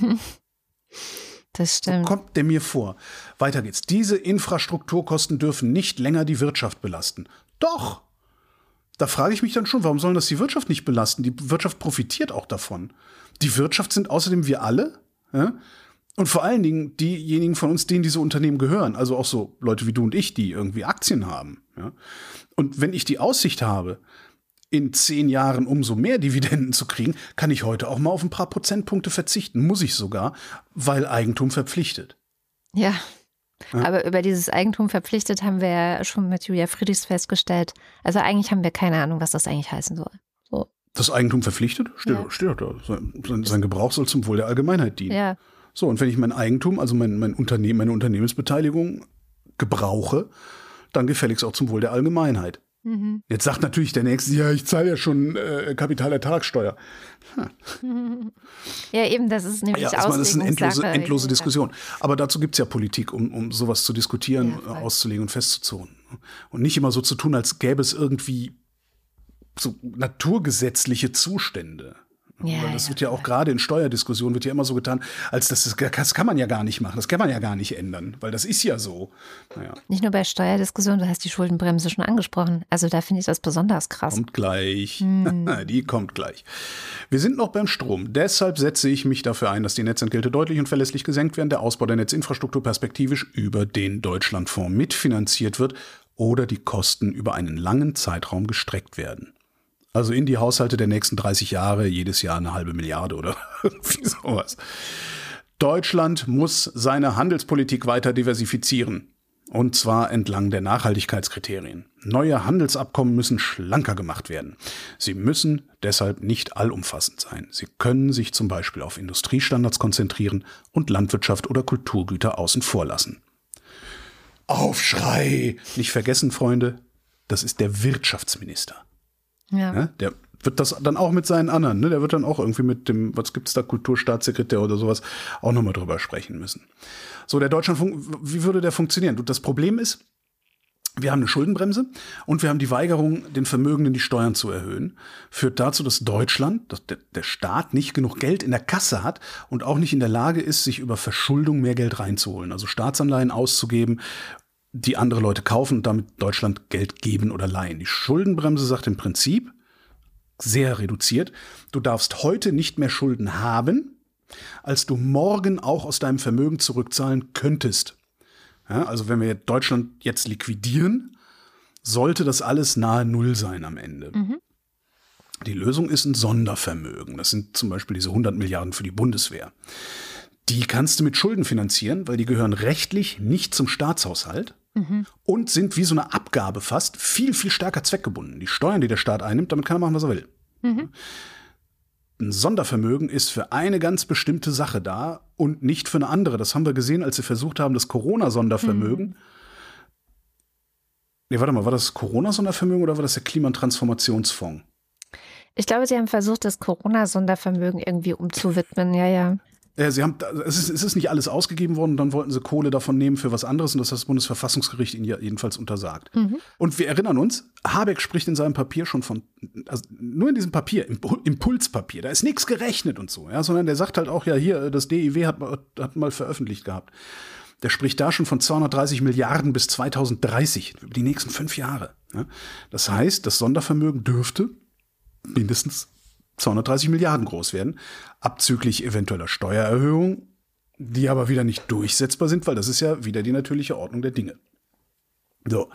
Das stimmt. So kommt der mir vor. Weiter geht's. Diese Infrastrukturkosten dürfen nicht länger die Wirtschaft belasten. Doch! Da frage ich mich dann schon, warum sollen das die Wirtschaft nicht belasten? Die Wirtschaft profitiert auch davon. Die Wirtschaft sind außerdem wir alle. Ja? Und vor allen Dingen diejenigen von uns, denen diese Unternehmen gehören. Also auch so Leute wie du und ich, die irgendwie Aktien haben. Ja? Und wenn ich die Aussicht habe, in zehn Jahren umso mehr Dividenden zu kriegen, kann ich heute auch mal auf ein paar Prozentpunkte verzichten. Muss ich sogar, weil Eigentum verpflichtet. Ja, ja. Aber über dieses Eigentum verpflichtet haben wir ja schon mit Julia Friedrichs festgestellt. Also eigentlich haben wir keine Ahnung, was das eigentlich heißen soll. So. Das Eigentum verpflichtet? Steht, ja. steht da. Sein, sein Gebrauch soll zum Wohl der Allgemeinheit dienen. Ja. So, und wenn ich mein Eigentum, also mein, mein Unternehmen, meine Unternehmensbeteiligung gebrauche, dann gefälligst auch zum Wohl der Allgemeinheit. Mhm. Jetzt sagt natürlich der Nächste, ja, ich zahle ja schon äh, Kapitalertragssteuer. Hm. Ja, eben, das ist nämlich ja, also das ist eine endlose, endlose Diskussion. Aber dazu gibt es ja Politik, um, um sowas zu diskutieren, ja, auszulegen und festzuzurren. Und nicht immer so zu tun, als gäbe es irgendwie so naturgesetzliche Zustände. Ja, Weil das ja, wird ja auch gerade in Steuerdiskussionen wird ja immer so getan, als das, das kann man ja gar nicht machen, das kann man ja gar nicht ändern, weil das ist ja so. Naja. Nicht nur bei Steuerdiskussionen, du hast die Schuldenbremse schon angesprochen. Also da finde ich das besonders krass. Kommt gleich. Hm. Die kommt gleich. Wir sind noch beim Strom. Deshalb setze ich mich dafür ein, dass die Netzentgelte deutlich und verlässlich gesenkt werden, der Ausbau der Netzinfrastruktur perspektivisch über den Deutschlandfonds mitfinanziert wird oder die Kosten über einen langen Zeitraum gestreckt werden. Also in die Haushalte der nächsten dreißig Jahre jedes Jahr eine halbe Milliarde oder irgendwie sowas. Deutschland muss seine Handelspolitik weiter diversifizieren. Und zwar entlang der Nachhaltigkeitskriterien. Neue Handelsabkommen müssen schlanker gemacht werden. Sie müssen deshalb nicht allumfassend sein. Sie können sich zum Beispiel auf Industriestandards konzentrieren und Landwirtschaft oder Kulturgüter außen vor lassen. Aufschrei! Nicht vergessen, Freunde, das ist der Wirtschaftsminister. Ja. Ja, der wird das dann auch mit seinen anderen, ne? Der wird dann auch irgendwie mit dem, was gibt's da, Kulturstaatssekretär oder sowas, auch nochmal drüber sprechen müssen. So, der Deutschlandfunk, wie würde der funktionieren? Das Problem ist, wir haben eine Schuldenbremse und wir haben die Weigerung, den Vermögenden die Steuern zu erhöhen. Führt dazu, dass Deutschland, dass der, der Staat nicht genug Geld in der Kasse hat und auch nicht in der Lage ist, sich über Verschuldung mehr Geld reinzuholen. Also Staatsanleihen auszugeben, die andere Leute kaufen und damit Deutschland Geld geben oder leihen. Die Schuldenbremse sagt im Prinzip, sehr reduziert, du darfst heute nicht mehr Schulden haben, als du morgen auch aus deinem Vermögen zurückzahlen könntest. Ja, also wenn wir Deutschland jetzt liquidieren, sollte das alles nahe Null sein am Ende. Mhm. Die Lösung ist ein Sondervermögen. Das sind zum Beispiel diese hundert Milliarden für die Bundeswehr. Die kannst du mit Schulden finanzieren, weil die gehören rechtlich nicht zum Staatshaushalt mhm. und sind wie so eine Abgabe fast viel, viel stärker zweckgebunden. Die Steuern, die der Staat einnimmt, damit kann er machen, was er will. Mhm. Ein Sondervermögen ist für eine ganz bestimmte Sache da und nicht für eine andere. Das haben wir gesehen, als sie versucht haben, das Corona-Sondervermögen. Mhm. Nee, warte mal, war das Corona-Sondervermögen oder war das der Klima- und Transformationsfonds? Ich glaube, sie haben versucht, das Corona-Sondervermögen irgendwie umzuwidmen, ja, ja. Ja, sie haben, es ist, es ist nicht alles ausgegeben worden, dann wollten sie Kohle davon nehmen für was anderes und das hat das Bundesverfassungsgericht ihnen jedenfalls untersagt. Mhm. Und wir erinnern uns, Habeck spricht in seinem Papier schon von, also nur in diesem Papier, Impulspapier, da ist nichts gerechnet und so, ja, sondern der sagt halt auch, ja hier, das D I W hat, hat mal veröffentlicht gehabt. Der spricht da schon von zweihundertdreißig Milliarden bis zweitausenddreißig, über die nächsten fünf Jahre. Ja. Das heißt, das Sondervermögen dürfte mindestens zweihundertdreißig Milliarden groß werden, abzüglich eventueller Steuererhöhungen, die aber wieder nicht durchsetzbar sind, weil das ist ja wieder die natürliche Ordnung der Dinge. So.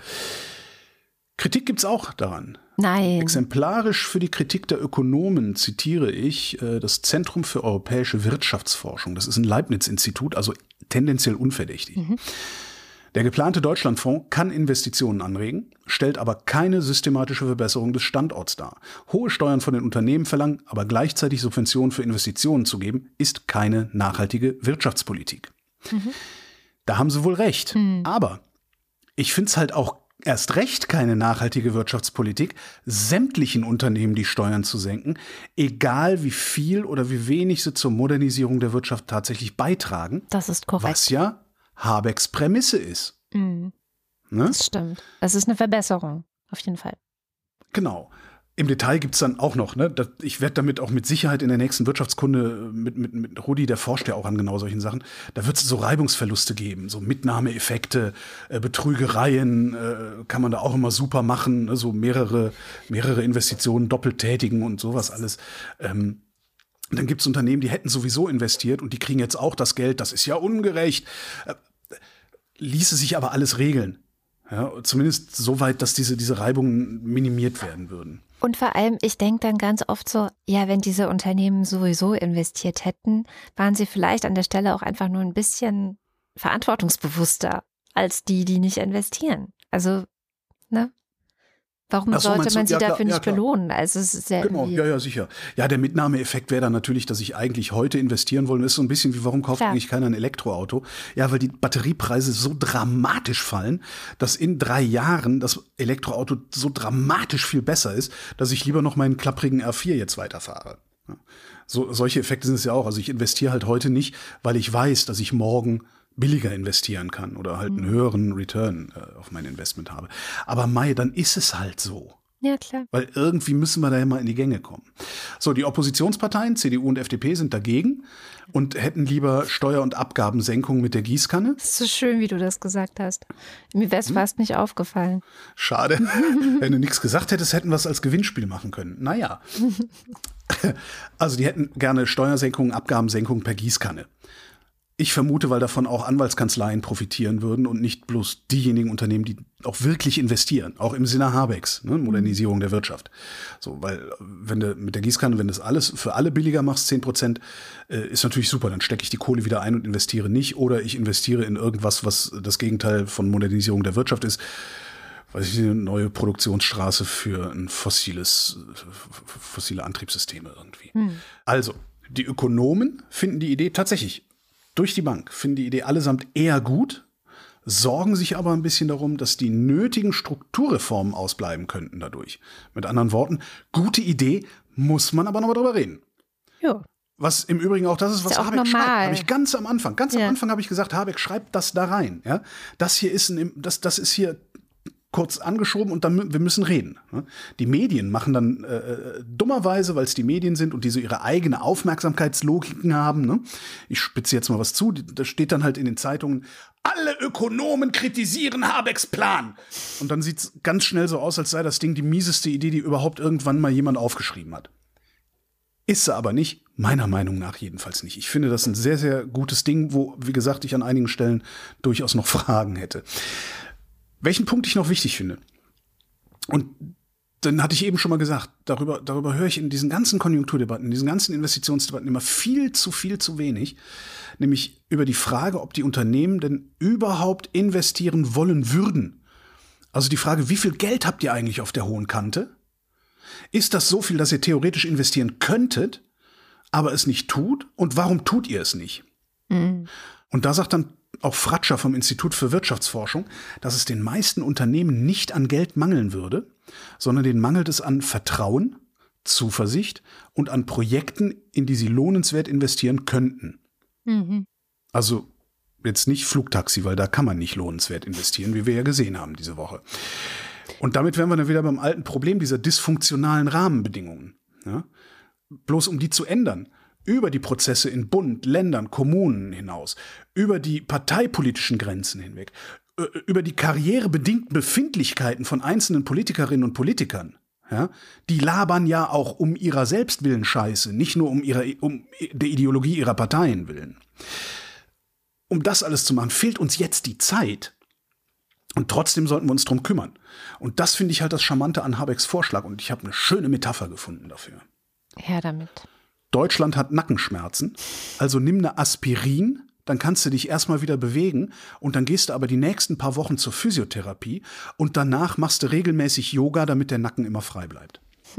Kritik gibt's auch daran. Nein. Exemplarisch für die Kritik der Ökonomen zitiere ich äh, das Zentrum für europäische Wirtschaftsforschung. Das ist ein Leibniz-Institut, also tendenziell unverdächtig. Mhm. Der geplante Deutschlandfonds kann Investitionen anregen, stellt aber keine systematische Verbesserung des Standorts dar. Hohe Steuern von den Unternehmen verlangen, aber gleichzeitig Subventionen für Investitionen zu geben, ist keine nachhaltige Wirtschaftspolitik. Mhm. Da haben sie wohl recht. Mhm. Aber ich finde es halt auch erst recht keine nachhaltige Wirtschaftspolitik, sämtlichen Unternehmen die Steuern zu senken, egal wie viel oder wie wenig sie zur Modernisierung der Wirtschaft tatsächlich beitragen. Das ist korrekt. Was ja Habecks Prämisse ist. Mhm. Ne? Das stimmt. Das ist eine Verbesserung, auf jeden Fall. Genau. Im Detail gibt es dann auch noch, ne? Das, ich werde damit auch mit Sicherheit in der nächsten Wirtschaftskunde mit, mit, mit Rudi, der forscht ja auch an genau solchen Sachen, da wird es so Reibungsverluste geben, so Mitnahmeeffekte, äh, Betrügereien äh, kann man da auch immer super machen, ne? So mehrere, mehrere Investitionen doppelt tätigen und sowas alles. Ähm, Dann gibt es Unternehmen, die hätten sowieso investiert und die kriegen jetzt auch das Geld. Das ist ja ungerecht. Äh, ließe sich aber alles regeln. Ja, zumindest so weit, dass diese, diese Reibungen minimiert werden würden. Und vor allem, ich denke dann ganz oft so, ja, wenn diese Unternehmen sowieso investiert hätten, waren sie vielleicht an der Stelle auch einfach nur ein bisschen verantwortungsbewusster als die, die nicht investieren. Also, ne? Warum so, sollte man sie ja, dafür klar, nicht ja, belohnen? Also es ist ja genau, ja, ja, sicher. Ja, der Mitnahmeeffekt wäre dann natürlich, dass ich eigentlich heute investieren wollen. Das ist so ein bisschen wie, warum kauft klar. eigentlich keiner ein Elektroauto? Ja, weil die Batteriepreise so dramatisch fallen, dass in drei Jahren das Elektroauto so dramatisch viel besser ist, dass ich lieber noch meinen klapprigen R vier jetzt weiterfahre. Ja. So, solche Effekte sind es ja auch. Also ich investiere halt heute nicht, weil ich weiß, dass ich morgen billiger investieren kann oder halt einen höheren Return äh, auf mein Investment habe. Aber Mai, dann ist es halt so. Ja, klar. Weil irgendwie müssen wir da ja mal in die Gänge kommen. So, die Oppositionsparteien, C D U und F D P, sind dagegen und hätten lieber Steuer- und Abgabensenkungen mit der Gießkanne. Das ist so schön, wie du das gesagt hast. Mir wäre es hm? fast nicht aufgefallen. Schade. Wenn du nichts gesagt hättest, hätten wir es als Gewinnspiel machen können. Naja. Also die hätten gerne Steuersenkungen, Abgabensenkungen per Gießkanne. Ich vermute, weil davon auch Anwaltskanzleien profitieren würden und nicht bloß diejenigen Unternehmen, die auch wirklich investieren, auch im Sinne Habecks, ne, Modernisierung der Wirtschaft. So, weil wenn du mit der Gießkanne, wenn du das alles für alle billiger machst, zehn Prozent, äh, ist natürlich super, dann stecke ich die Kohle wieder ein und investiere nicht, oder ich investiere in irgendwas, was das Gegenteil von Modernisierung der Wirtschaft ist. Weiß ich, eine neue Produktionsstraße für ein fossiles, fossile Antriebssysteme irgendwie. Hm. Also, die Ökonomen finden die Idee tatsächlich durch die Bank, finden die Idee allesamt eher gut, sorgen sich aber ein bisschen darum, dass die nötigen Strukturreformen ausbleiben könnten dadurch. Mit anderen Worten, gute Idee, muss man aber noch mal drüber reden. Ja. Was im Übrigen auch das ist, was ist ja Habeck normal. schreibt. Habe ich ganz am Anfang, ganz ja. am Anfang habe ich gesagt, Habeck schreibt das da rein. Ja? Das hier ist ein, das, das ist hier kurz angeschoben und dann wir müssen reden. Die Medien machen dann äh, dummerweise, weil es die Medien sind und die so ihre eigene Aufmerksamkeitslogiken haben. Ne? Ich spitze jetzt mal was zu. Da steht dann halt in den Zeitungen: Alle Ökonomen kritisieren Habecks Plan. Und dann sieht es ganz schnell so aus, als sei das Ding die mieseste Idee, die überhaupt irgendwann mal jemand aufgeschrieben hat. Ist sie aber nicht, meiner Meinung nach jedenfalls nicht. Ich finde das ein sehr, sehr gutes Ding, wo, wie gesagt, ich an einigen Stellen durchaus noch Fragen hätte. Welchen Punkt ich noch wichtig finde, und dann hatte ich eben schon mal gesagt, darüber, darüber höre ich in diesen ganzen Konjunkturdebatten, in diesen ganzen Investitionsdebatten immer viel zu viel zu wenig, nämlich über die Frage, ob die Unternehmen denn überhaupt investieren wollen würden. Also die Frage, wie viel Geld habt ihr eigentlich auf der hohen Kante? Ist das so viel, dass ihr theoretisch investieren könntet, aber es nicht tut? Und warum tut ihr es nicht? Mhm. Und da sagt dann auch Fratscher vom Institut für Wirtschaftsforschung, dass es den meisten Unternehmen nicht an Geld mangeln würde, sondern denen mangelt es an Vertrauen, Zuversicht und an Projekten, in die sie lohnenswert investieren könnten. Mhm. Also jetzt nicht Flugtaxi, weil da kann man nicht lohnenswert investieren, wie wir ja gesehen haben diese Woche. Und damit wären wir dann wieder beim alten Problem dieser dysfunktionalen Rahmenbedingungen. Ja? Bloß um die zu ändern, über die Prozesse in Bund, Ländern, Kommunen hinaus, über die parteipolitischen Grenzen hinweg, über die karrierebedingten Befindlichkeiten von einzelnen Politikerinnen und Politikern. Ja, die labern ja auch um ihrer Selbstwillen Scheiße, nicht nur um, ihrer, um der Ideologie ihrer Parteien willen. Um das alles zu machen, fehlt uns jetzt die Zeit. Und trotzdem sollten wir uns drum kümmern. Und das finde ich halt das Charmante an Habecks Vorschlag. Und ich habe eine schöne Metapher gefunden dafür. Her damit. Deutschland hat Nackenschmerzen, also nimm eine Aspirin, dann kannst du dich erstmal wieder bewegen und dann gehst du aber die nächsten paar Wochen zur Physiotherapie und danach machst du regelmäßig Yoga, damit der Nacken immer frei bleibt.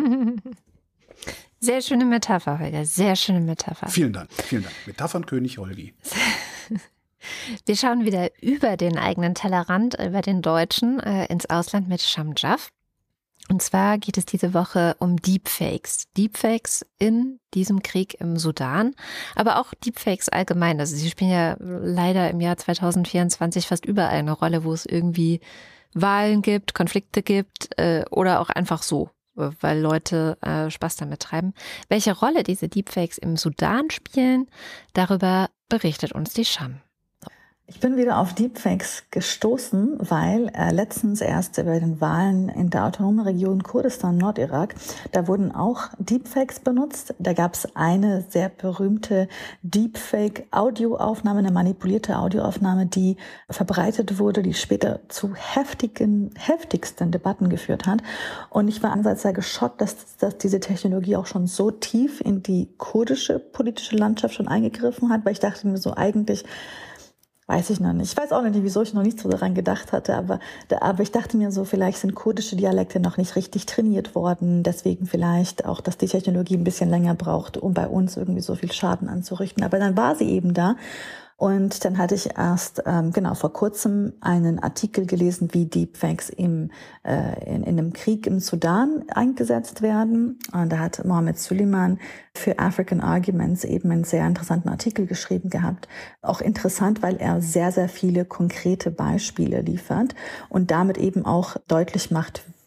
Sehr schöne Metapher, Holger, sehr schöne Metapher. Vielen Dank, vielen Dank. Metaphernkönig Holgi. Wir schauen wieder über den eigenen Tellerrand, über den Deutschen, äh, ins Ausland mit Shamjaf. Und zwar geht es diese Woche um Deepfakes. Deepfakes in diesem Krieg im Sudan, aber auch Deepfakes allgemein. Also sie spielen ja leider im Jahr zwanzig vierundzwanzig fast überall eine Rolle, wo es irgendwie Wahlen gibt, Konflikte gibt äh, oder auch einfach so, weil Leute äh, Spaß damit treiben. Welche Rolle diese Deepfakes im Sudan spielen, darüber berichtet uns die Sham. Ich bin wieder auf Deepfakes gestoßen, weil äh, letztens erst bei den Wahlen in der autonomen Region Kurdistan, Nordirak, da wurden auch Deepfakes benutzt. Da gab es eine sehr berühmte Deepfake-Audioaufnahme, eine manipulierte Audioaufnahme, die verbreitet wurde, die später zu heftigen, heftigsten Debatten geführt hat. Und ich war einerseits sehr geschockt, dass, dass diese Technologie auch schon so tief in die kurdische politische Landschaft schon eingegriffen hat, weil ich dachte mir so, eigentlich weiß ich noch nicht. Ich weiß auch nicht, wieso ich noch nicht so daran gedacht hatte, aber, aber ich dachte mir so, vielleicht sind kurdische Dialekte noch nicht richtig trainiert worden, deswegen vielleicht auch, dass die Technologie ein bisschen länger braucht, um bei uns irgendwie so viel Schaden anzurichten. Aber dann war sie eben da. Und dann hatte ich erst ähm, genau vor kurzem einen Artikel gelesen, wie Deepfakes im, äh, in, in einem Krieg im Sudan eingesetzt werden. Und da hat Mohammed Suleiman für African Arguments eben einen sehr interessanten Artikel geschrieben gehabt. Auch interessant, weil er sehr, sehr viele konkrete Beispiele liefert und damit eben auch deutlich macht,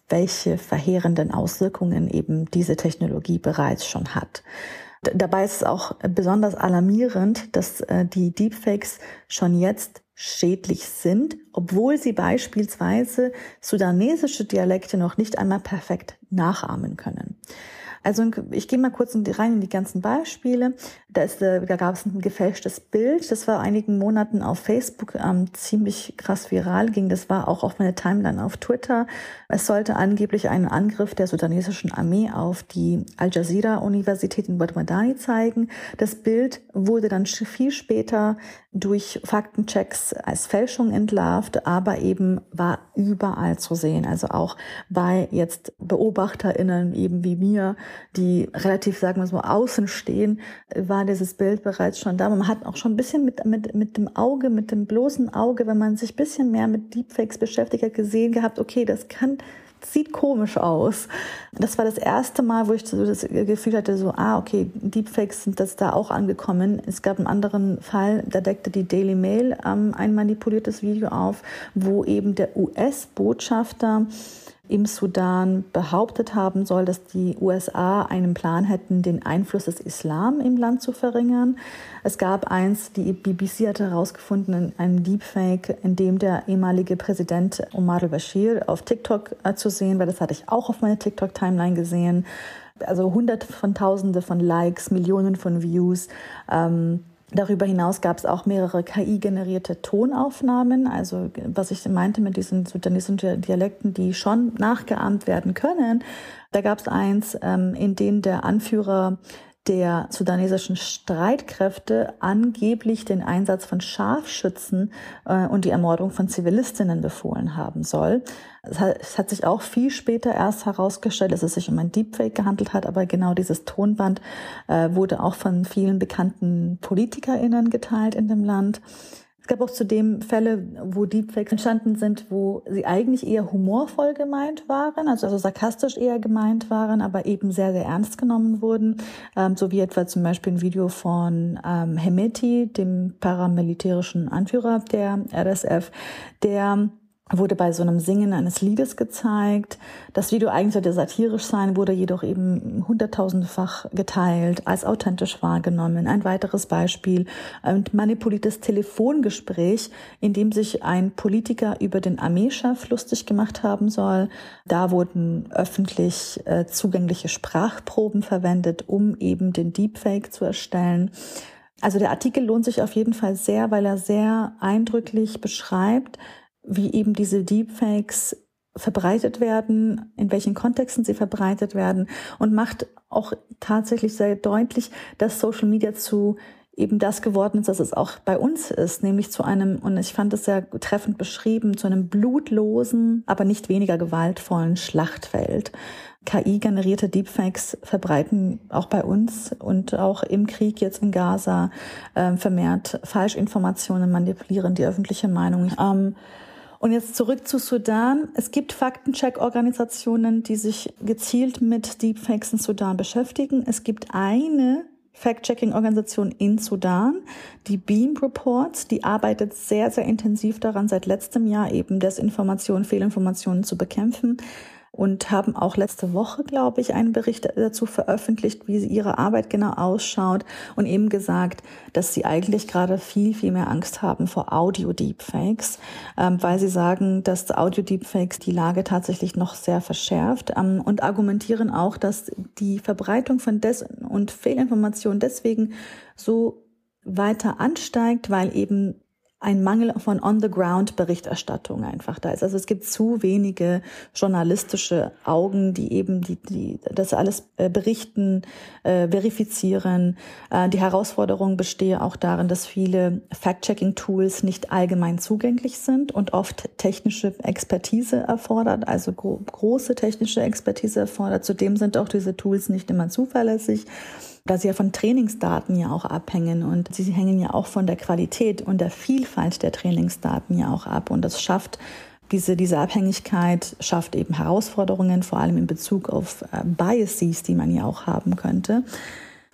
welche verheerenden Auswirkungen eben diese Technologie bereits schon hat. D- dabei ist es auch besonders alarmierend, dass äh, die Deepfakes schon jetzt schädlich sind, obwohl sie beispielsweise sudanesische Dialekte noch nicht einmal perfekt nachahmen können. Also ich gehe mal kurz rein in die ganzen Beispiele. Da, ist, da gab es ein gefälschtes Bild, das war vor einigen Monaten auf Facebook ähm, ziemlich krass viral ging. Das war auch auf meiner Timeline auf Twitter. Es sollte angeblich einen Angriff der sudanesischen Armee auf die Al-Jazeera-Universität in Wad-Madani zeigen. Das Bild wurde dann viel später durch Faktenchecks als Fälschung entlarvt, aber eben war überall zu sehen. Also auch bei jetzt BeobachterInnen eben wie mir, die relativ, sagen wir so, außen stehen, war dieses Bild bereits schon da. Man hat auch schon ein bisschen mit, mit, mit dem Auge, mit dem bloßen Auge, wenn man sich ein bisschen mehr mit Deepfakes beschäftigt hat, gesehen gehabt, okay, das kann, sieht komisch aus. Das war das erste Mal, wo ich so das Gefühl hatte, so, ah, okay, Deepfakes sind das da auch angekommen. Es gab einen anderen Fall, da deckte die Daily Mail ähm, ein manipuliertes Video auf, wo eben der U S-Botschafter im Sudan behauptet haben soll, dass die U S A einen Plan hätten, den Einfluss des Islam im Land zu verringern. Es gab eins, die B B C hatte herausgefunden, einen Deepfake, in dem der ehemalige Präsident Omar al-Bashir auf TikTok äh, zu sehen war. Das hatte ich auch auf meiner TikTok-Timeline gesehen. Also hunderte von Tausende von Likes, Millionen von Views. Ähm, Darüber hinaus gab es auch mehrere K I-generierte Tonaufnahmen, also was ich meinte mit diesen sudanesischen Dialekten, die schon nachgeahmt werden können. Da gab es eins, ähm, in dem der Anführer der sudanesischen Streitkräfte angeblich den Einsatz von Scharfschützen äh, und die Ermordung von Zivilistinnen befohlen haben soll. Es hat, es hat sich auch viel später erst herausgestellt, dass es sich um ein Deepfake gehandelt hat, aber genau dieses Tonband äh, wurde auch von vielen bekannten PolitikerInnen geteilt in dem Land. Es gab auch zudem Fälle, wo Deepfakes entstanden sind, wo sie eigentlich eher humorvoll gemeint waren, also, also sarkastisch eher gemeint waren, aber eben sehr, sehr ernst genommen wurden. Ähm, so wie etwa zum Beispiel ein Video von ähm, Hemeti, dem paramilitärischen Anführer der R S F, der wurde bei so einem Singen eines Liedes gezeigt. Das Video eigentlich sollte satirisch sein, wurde jedoch eben hunderttausendfach geteilt, als authentisch wahrgenommen. Ein weiteres Beispiel, ein manipuliertes Telefongespräch, in dem sich ein Politiker über den Armeechef lustig gemacht haben soll. Da wurden öffentlich äh, zugängliche Sprachproben verwendet, um eben den Deepfake zu erstellen. Also der Artikel lohnt sich auf jeden Fall sehr, weil er sehr eindrücklich beschreibt, wie eben diese Deepfakes verbreitet werden, in welchen Kontexten sie verbreitet werden und macht auch tatsächlich sehr deutlich, dass Social Media zu eben das geworden ist, dass es auch bei uns ist, nämlich zu einem, und ich fand es sehr treffend beschrieben, zu einem blutlosen, aber nicht weniger gewaltvollen Schlachtfeld. K I-generierte Deepfakes verbreiten auch bei uns und auch im Krieg jetzt in Gaza äh, vermehrt Falschinformationen, manipulieren die öffentliche Meinung. Ähm, Und jetzt zurück zu Sudan. Es gibt Faktencheck-Organisationen, die sich gezielt mit Deepfakes in Sudan beschäftigen. Es gibt eine Fact-Checking-Organisation in Sudan, die Beam Reports, die arbeitet sehr, sehr intensiv daran, seit letztem Jahr eben Desinformation, Fehlinformationen zu bekämpfen. Und haben auch letzte Woche, glaube ich, einen Bericht dazu veröffentlicht, wie ihre Arbeit genau ausschaut und eben gesagt, dass sie eigentlich gerade viel, viel mehr Angst haben vor Audio-Deepfakes, ähm, weil sie sagen, dass Audio-Deepfakes die Lage tatsächlich noch sehr verschärft ähm, und argumentieren auch, dass die Verbreitung von Des- und Fehlinformationen deswegen so weiter ansteigt, weil eben ein Mangel von On-the-Ground-Berichterstattung einfach da ist. Also es gibt zu wenige journalistische Augen, die eben die, die das alles äh, berichten, äh, verifizieren. Äh, die Herausforderung bestehe auch darin, dass viele Fact-Checking-Tools nicht allgemein zugänglich sind und oft technische Expertise erfordert, also gro- große technische Expertise erfordert. Zudem sind auch diese Tools nicht immer zuverlässig, da sie ja von Trainingsdaten ja auch abhängen und sie hängen ja auch von der Qualität und der Vielfalt der Trainingsdaten ja auch ab und das schafft, diese, diese Abhängigkeit schafft eben Herausforderungen, vor allem in Bezug auf äh, Biases, die man ja auch haben könnte.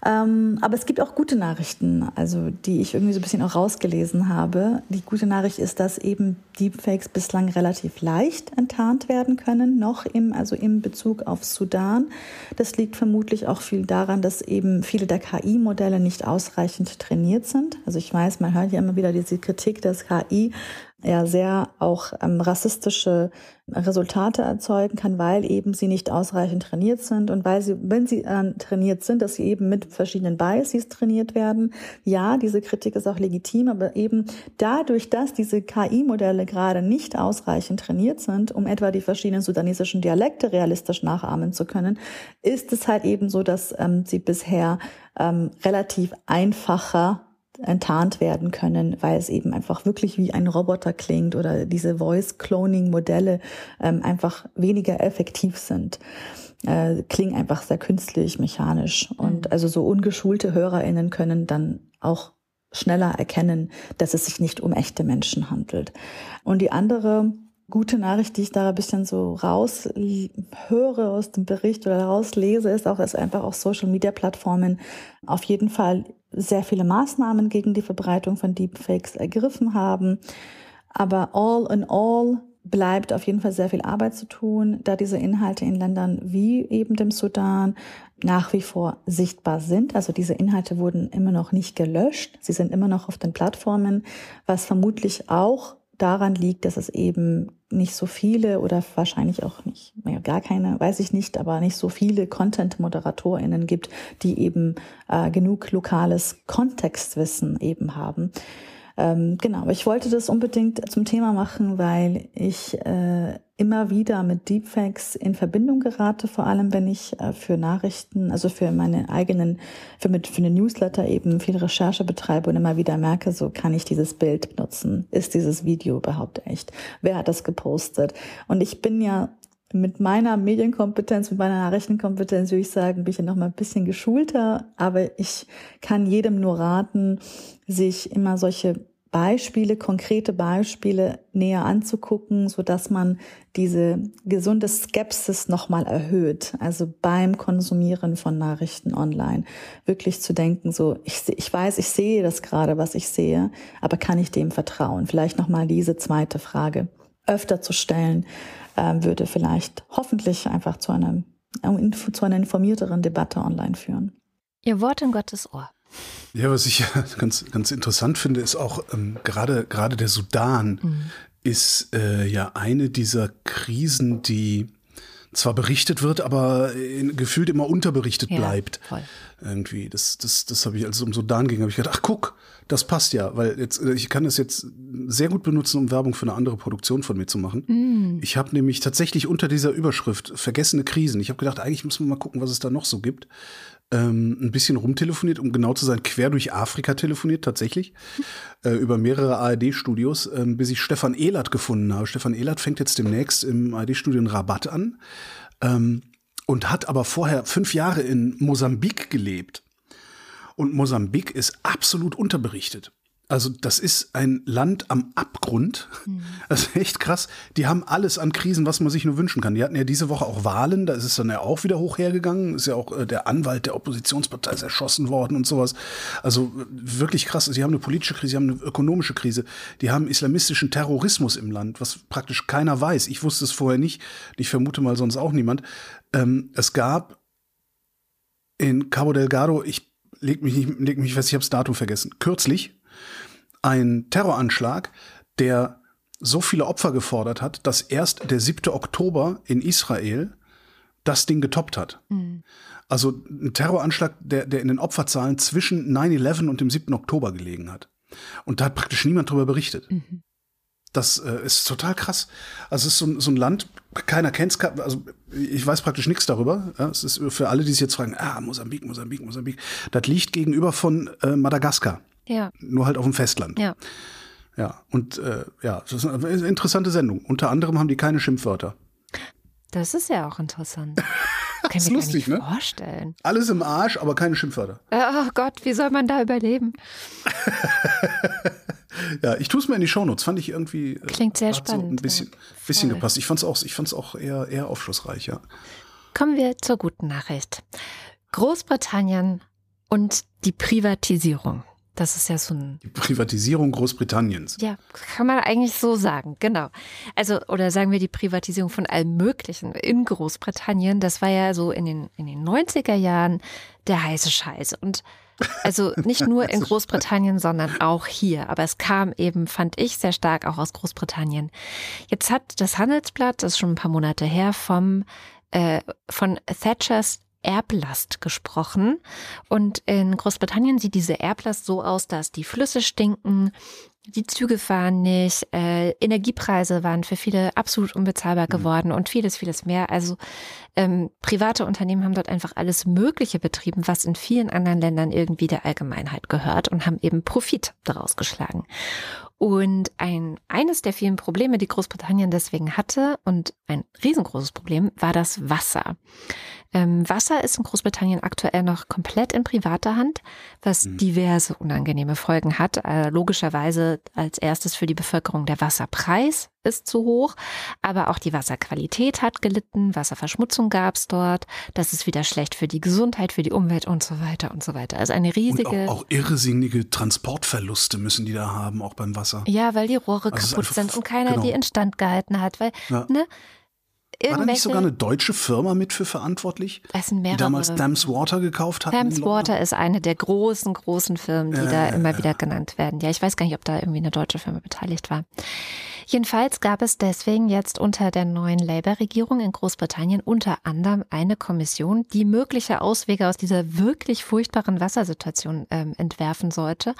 Ähm, aber es gibt auch gute Nachrichten, also die ich irgendwie so ein bisschen auch rausgelesen habe. Die gute Nachricht ist, dass eben Deepfakes bislang relativ leicht enttarnt werden können, noch im, also im Bezug auf Sudan. Das liegt vermutlich auch viel daran, dass eben viele der K I-Modelle nicht ausreichend trainiert sind. Also ich weiß, man hört ja immer wieder diese Kritik, dass K I ja sehr auch ähm, rassistische Resultate erzeugen kann, weil eben sie nicht ausreichend trainiert sind und weil sie, wenn sie äh, trainiert sind, dass sie eben mit verschiedenen Biases trainiert werden. Ja, diese Kritik ist auch legitim, aber eben dadurch, dass diese K I-Modelle gerade nicht ausreichend trainiert sind, um etwa die verschiedenen sudanesischen Dialekte realistisch nachahmen zu können, ist es halt eben so, dass ähm, sie bisher ähm, relativ einfacher enttarnt werden können, weil es eben einfach wirklich wie ein Roboter klingt oder diese Voice-Cloning-Modelle ähm, einfach weniger effektiv sind. Äh, klingen einfach sehr künstlich, mechanisch. Und also so ungeschulte HörerInnen können dann auch schneller erkennen, dass es sich nicht um echte Menschen handelt. Und die andere gute Nachricht, die ich da ein bisschen so raushöre aus dem Bericht oder rauslese, ist auch, dass einfach auch Social-Media-Plattformen auf jeden Fall sehr viele Maßnahmen gegen die Verbreitung von Deepfakes ergriffen haben. Aber all in all bleibt auf jeden Fall sehr viel Arbeit zu tun, da diese Inhalte in Ländern wie eben dem Sudan nach wie vor sichtbar sind. Also diese Inhalte wurden immer noch nicht gelöscht. Sie sind immer noch auf den Plattformen, was vermutlich auch daran liegt, dass es eben nicht so viele oder wahrscheinlich auch nicht, gar keine, weiß ich nicht, aber nicht so viele Content-ModeratorInnen gibt, die eben äh, genug lokales Kontextwissen eben haben. Ähm, genau, aber ich wollte das unbedingt zum Thema machen, weil ich äh, immer wieder mit Deepfakes in Verbindung gerate, vor allem wenn ich äh, für Nachrichten, also für meine eigenen, für mit für eine Newsletter eben viel Recherche betreibe und immer wieder merke, so kann ich dieses Bild benutzen? Ist dieses Video überhaupt echt? Wer hat das gepostet? Und ich bin ja mit meiner Medienkompetenz, mit meiner Nachrichtenkompetenz, würde ich sagen, bin ich ja noch mal ein bisschen geschulter, aber ich kann jedem nur raten, sich immer solche Beispiele, konkrete Beispiele näher anzugucken, so dass man diese gesunde Skepsis nochmal erhöht. Also beim Konsumieren von Nachrichten online wirklich zu denken, so ich, ich weiß, ich sehe das gerade, was ich sehe, aber kann ich dem vertrauen? Vielleicht nochmal diese zweite Frage öfter zu stellen, äh, würde vielleicht hoffentlich einfach zu einer, zu einer informierteren Debatte online führen. Ihr Wort in Gottes Ohr. Ja, was ich ganz, ganz interessant finde, ist auch ähm, gerade, gerade der Sudan mhm. ist äh, ja eine dieser Krisen, die zwar berichtet wird, aber in, gefühlt immer unterberichtet ja, bleibt. Voll. Irgendwie. Das, das, das habe ich, als es um Sudan ging, habe ich gedacht, ach guck, das passt ja, weil jetzt, ich kann das jetzt sehr gut benutzen, um Werbung für eine andere Produktion von mir zu machen. Mm. Ich habe nämlich tatsächlich unter dieser Überschrift vergessene Krisen. Ich habe gedacht, eigentlich müssen wir mal gucken, was es da noch so gibt. Ähm, ein bisschen rumtelefoniert, um genau zu sein, quer durch Afrika telefoniert tatsächlich, äh, über mehrere A R D-Studios, äh, bis ich Stefan Ehlert gefunden habe. Stefan Ehlert fängt jetzt demnächst im A R D-Studio in Rabat an ähm, und hat aber vorher fünf Jahre in Mosambik gelebt. Und Mosambik ist absolut unterberichtet. Also das ist ein Land am Abgrund. Mhm. Das ist echt krass. Die haben alles an Krisen, was man sich nur wünschen kann. Die hatten ja diese Woche auch Wahlen. Da ist es dann ja auch wieder hoch hergegangen. Ist ja auch äh, der Anwalt der Oppositionspartei ist erschossen worden und sowas. Also wirklich krass. Sie haben eine politische Krise, sie haben eine ökonomische Krise. Die haben islamistischen Terrorismus im Land, was praktisch keiner weiß. Ich wusste es vorher nicht. Ich vermute mal sonst auch niemand. Ähm, es gab in Cabo Delgado, ich leg mich nicht, leg mich fest, ich habe das Datum vergessen, kürzlich ein Terroranschlag, der so viele Opfer gefordert hat, dass erst der siebte Oktober in Israel das Ding getoppt hat. Mhm. Also ein Terroranschlag, der, der in den Opferzahlen zwischen neun elf und dem siebten Oktober gelegen hat. Und da hat praktisch niemand drüber berichtet. Mhm. Das äh, ist total krass. Also es ist so, so ein Land, keiner kennt es, also ich weiß praktisch nichts darüber. Ja, es ist für alle, die sich jetzt fragen, ah, Mosambik, Mosambik, Mosambik. Das liegt gegenüber von äh, Madagaskar. Ja. Nur halt auf dem Festland. Ja. Ja, und äh, ja, das ist eine interessante Sendung. Unter anderem haben die keine Schimpfwörter. Das ist ja auch interessant. Das ist lustig, ne? Vorstellen. Alles im Arsch, aber keine Schimpfwörter. Oh Gott, wie soll man da überleben? Ja, ich tue es mir in die Shownotes. Fand ich irgendwie. Klingt sehr spannend. So ein bisschen, ja. bisschen gepasst. Ich fand es auch, ich fand's auch eher, eher aufschlussreich, ja. Kommen wir zur guten Nachricht. Großbritannien Und die Privatisierung. Das ist ja so ein... Die Privatisierung Großbritanniens. Ja, kann man eigentlich so sagen, genau. Also, oder sagen wir die Privatisierung von allem Möglichen in Großbritannien. Das war ja so in den, in den neunziger Jahren der heiße Scheiß. Und also nicht nur in Großbritannien, sondern auch hier. Aber es kam eben, fand ich, sehr stark auch aus Großbritannien. Jetzt hat das Handelsblatt, das ist schon ein paar Monate her, vom, äh, von Thatchers Erblast gesprochen. Und in Großbritannien sieht diese Erblast so aus, dass die Flüsse stinken, die Züge fahren nicht, äh, Energiepreise waren für viele absolut unbezahlbar geworden und vieles, vieles mehr. Also ähm, private Unternehmen haben dort einfach alles Mögliche betrieben, was in vielen anderen Ländern irgendwie der Allgemeinheit gehört und haben eben Profit daraus geschlagen. Und ein, eines der vielen Probleme, die Großbritannien deswegen hatte, und ein riesengroßes Problem, war das Wasser. Ähm, Wasser ist in Großbritannien aktuell noch komplett in privater Hand, was mhm. diverse unangenehme Folgen hat. Äh, logischerweise als erstes für die Bevölkerung der Wasserpreis ist zu hoch, aber auch die Wasserqualität hat gelitten, Wasserverschmutzung gab es dort, das ist wieder schlecht für die Gesundheit, für die Umwelt und so weiter und so weiter. Also eine riesige... Und auch, auch irrsinnige Transportverluste müssen die da haben, auch beim Wasser. Ja, weil die Rohre also kaputt sind und keiner genau. die instand gehalten hat, weil, ja. ne, war da nicht sogar eine deutsche Firma mit für verantwortlich, es sind mehrere, die damals Thames Water gekauft hat? Thames Water ist eine der großen, großen Firmen, die äh, da immer ja. wieder genannt werden. Ja, ich weiß gar nicht, ob da irgendwie eine deutsche Firma beteiligt war. Jedenfalls gab es deswegen jetzt unter der neuen Labour-Regierung in Großbritannien unter anderem eine Kommission, die mögliche Auswege aus dieser wirklich furchtbaren Wassersituation ähm, entwerfen sollte.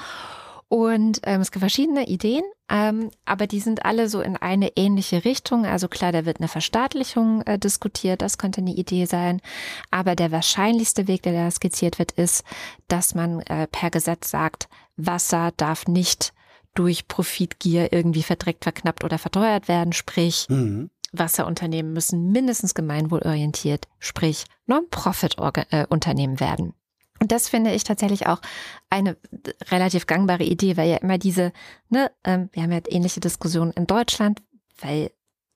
Und ähm, es gibt verschiedene Ideen, ähm, aber die sind alle so in eine ähnliche Richtung. Also klar, da wird eine Verstaatlichung äh, diskutiert, das könnte eine Idee sein. Aber der wahrscheinlichste Weg, der da skizziert wird, ist, dass man äh, per Gesetz sagt, Wasser darf nicht durch Profitgier irgendwie verdreckt, verknappt oder verteuert werden. Sprich, mhm. Wasserunternehmen müssen mindestens gemeinwohlorientiert, sprich Non-Profit-Unternehmen werden. Und das finde ich tatsächlich auch eine relativ gangbare Idee, weil ja immer diese, ne, ähm, wir haben ja ähnliche Diskussionen in Deutschland, weil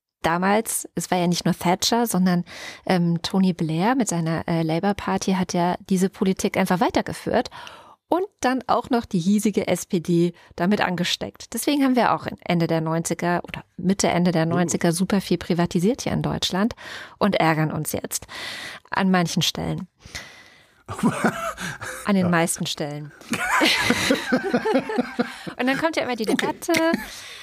damals, es war ja nicht nur Thatcher, sondern ähm, Tony Blair mit seiner äh, Labour Party hat ja diese Politik einfach weitergeführt und dann auch noch die hiesige S P D damit angesteckt. Deswegen haben wir auch Ende der neunziger oder Mitte, Ende der neunziger super viel privatisiert hier in Deutschland und ärgern uns jetzt an manchen Stellen. An den ja. meisten Stellen. Und dann kommt ja immer die Debatte, okay.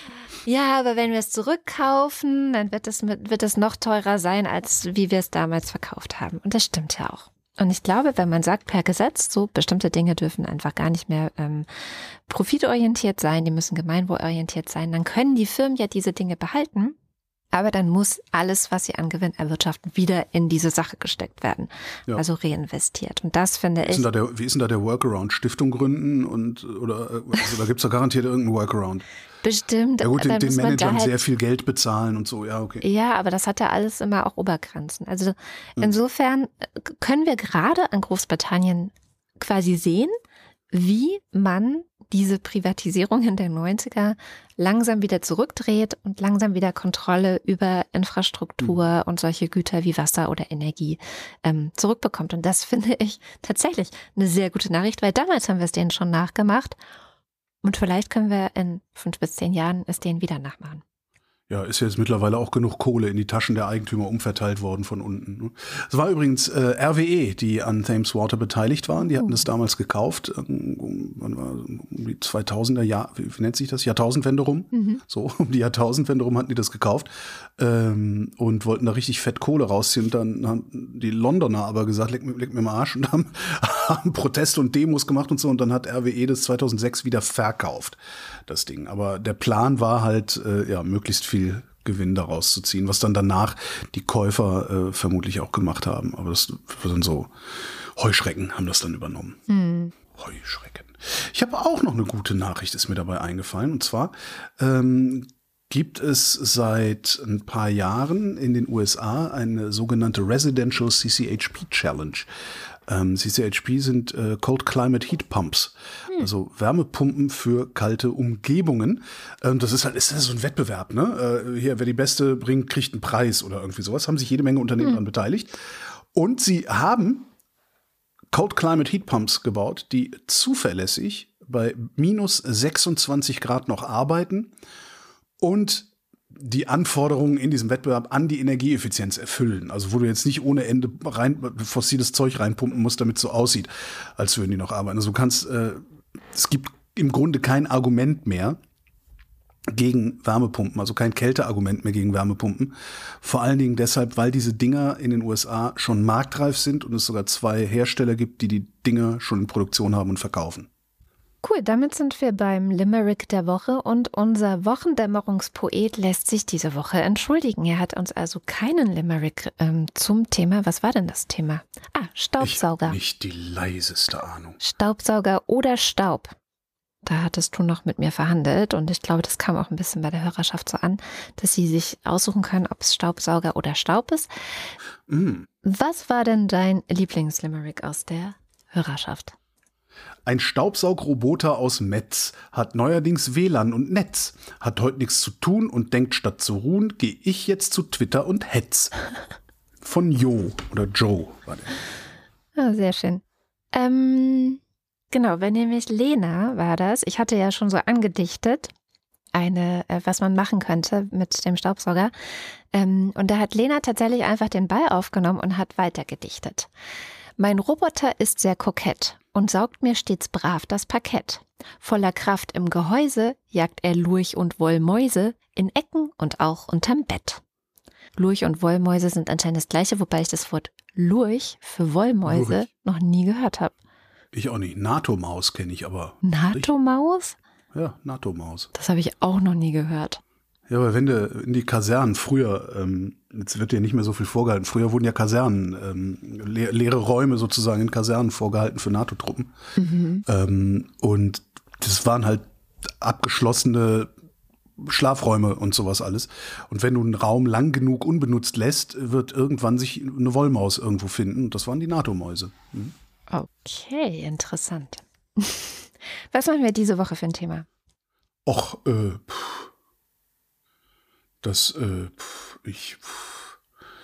ja, aber wenn wir es zurückkaufen, dann wird es, wird es noch teurer sein, als wie wir es damals verkauft haben. Und das stimmt ja auch. Und ich glaube, wenn man sagt per Gesetz, so bestimmte Dinge dürfen einfach gar nicht mehr ähm, profitorientiert sein, die müssen gemeinwohlorientiert sein, dann können die Firmen ja diese Dinge behalten. Aber dann muss alles, was sie an Gewinn erwirtschaften, wieder in diese Sache gesteckt werden. Ja. Also reinvestiert. Und das finde ich. Wie ist denn da der, wie ist denn da der Workaround? Stiftung gründen und oder also da gibt es da garantiert irgendeinen Workaround. Bestimmt. Ja gut, den, den Managern halt sehr viel Geld bezahlen und so, ja, okay. Ja, aber das hat ja alles immer auch Obergrenzen. Also insofern können wir gerade an Großbritannien quasi sehen, wie man diese Privatisierung in den neunziger langsam wieder zurückdreht und langsam wieder Kontrolle über Infrastruktur mhm. und solche Güter wie Wasser oder Energie ähm, zurückbekommt. Und das finde ich tatsächlich eine sehr gute Nachricht, weil damals haben wir es denen schon nachgemacht und vielleicht können wir in fünf bis zehn Jahren es denen wieder nachmachen. Ja, ist jetzt mittlerweile auch genug Kohle in die Taschen der Eigentümer umverteilt worden von unten. Es war übrigens äh, R W E, die an Thames Water beteiligt waren. Die hatten es damals gekauft, um, um die zweitausender Jahr, wie, wie nennt sich das? Jahrtausendwende rum. Mhm. So, um die Jahrtausendwende rum hatten die das gekauft ähm, und wollten da richtig fett Kohle rausziehen. Und dann haben die Londoner aber gesagt, leck, leck mir mal Arsch und haben, haben Proteste und Demos gemacht und so. Und dann hat R W E das zweitausendsechs wieder verkauft, das Ding. Aber der Plan war halt, äh, ja, möglichst viel viel Gewinn daraus zu ziehen, was dann danach die Käufer äh, vermutlich auch gemacht haben. Aber das sind so Heuschrecken, haben das dann übernommen. Mhm. Heuschrecken. Ich habe auch noch eine gute Nachricht, ist mir dabei eingefallen. Und zwar ähm, gibt es seit ein paar Jahren in den U S A eine sogenannte Residential C C H P Challenge. Ähm, C C H P sind äh, Cold Climate Heat Pumps, hm. also Wärmepumpen für kalte Umgebungen. Ähm, das ist halt ist das so ein Wettbewerb, ne? Äh, hier, wer die beste bringt, kriegt einen Preis oder irgendwie sowas. Haben sich jede Menge Unternehmen hm. daran beteiligt. Und sie haben Cold Climate Heat Pumps gebaut, die zuverlässig bei minus sechsundzwanzig Grad noch arbeiten und die Anforderungen in diesem Wettbewerb an die Energieeffizienz erfüllen. Also wo du jetzt nicht ohne Ende rein, fossiles Zeug reinpumpen musst, damit es so aussieht, als würden die noch arbeiten. Also du kannst, äh, es gibt im Grunde kein Argument mehr gegen Wärmepumpen, also kein Kälteargument mehr gegen Wärmepumpen. Vor allen Dingen deshalb, weil diese Dinger in den U S A schon marktreif sind und es sogar zwei Hersteller gibt, die die Dinger schon in Produktion haben und verkaufen. Cool, damit sind wir beim Limerick der Woche und unser Wochendämmerungspoet lässt sich diese Woche entschuldigen. Er hat uns also keinen Limerick ähm, zum Thema. Was war denn das Thema? Ah, Staubsauger. Ich habe nicht die leiseste Ahnung. Staubsauger oder Staub. Da hattest du noch mit mir verhandelt und ich glaube, das kam auch ein bisschen bei der Hörerschaft so an, dass sie sich aussuchen können, ob es Staubsauger oder Staub ist. Mm. Was war denn dein Lieblingslimerick aus der Hörerschaft? Ein Staubsaugroboter aus Metz hat neuerdings W L A N und Netz, hat heute nichts zu tun und denkt, statt zu ruhen, gehe ich jetzt zu Twitter und hetz. Von Jo oder Joe war der. Oh, sehr schön. Ähm, genau, wenn nämlich Lena war das, ich hatte ja schon so angedichtet, eine, äh, was man machen könnte mit dem Staubsauger. Ähm, und da hat Lena tatsächlich einfach den Ball aufgenommen und hat weitergedichtet. Mein Roboter ist sehr kokett und saugt mir stets brav das Parkett. Voller Kraft im Gehäuse jagt er Lurch und Wollmäuse in Ecken und auch unterm Bett. Lurch und Wollmäuse sind anscheinend das gleiche, wobei ich das Wort Lurch für Wollmäuse Lurch. noch nie gehört habe. Ich auch nicht. NATO-Maus kenne ich aber. NATO-Maus? Ja, NATO-Maus. Das habe ich auch noch nie gehört. Ja, aber wenn du in die Kasernen früher, ähm, jetzt wird ja nicht mehr so viel vorgehalten, früher wurden ja Kasernen, ähm, le- leere Räume sozusagen in Kasernen vorgehalten für NATO-Truppen. Mhm. Ähm, und das waren halt abgeschlossene Schlafräume und sowas alles. Und wenn du einen Raum lang genug unbenutzt lässt, wird irgendwann sich eine Wollmaus irgendwo finden. Und das waren die NATO-Mäuse. Mhm. Okay, interessant. Was machen wir diese Woche für ein Thema? Och, äh, pff. Das, äh, pf, ich, pf,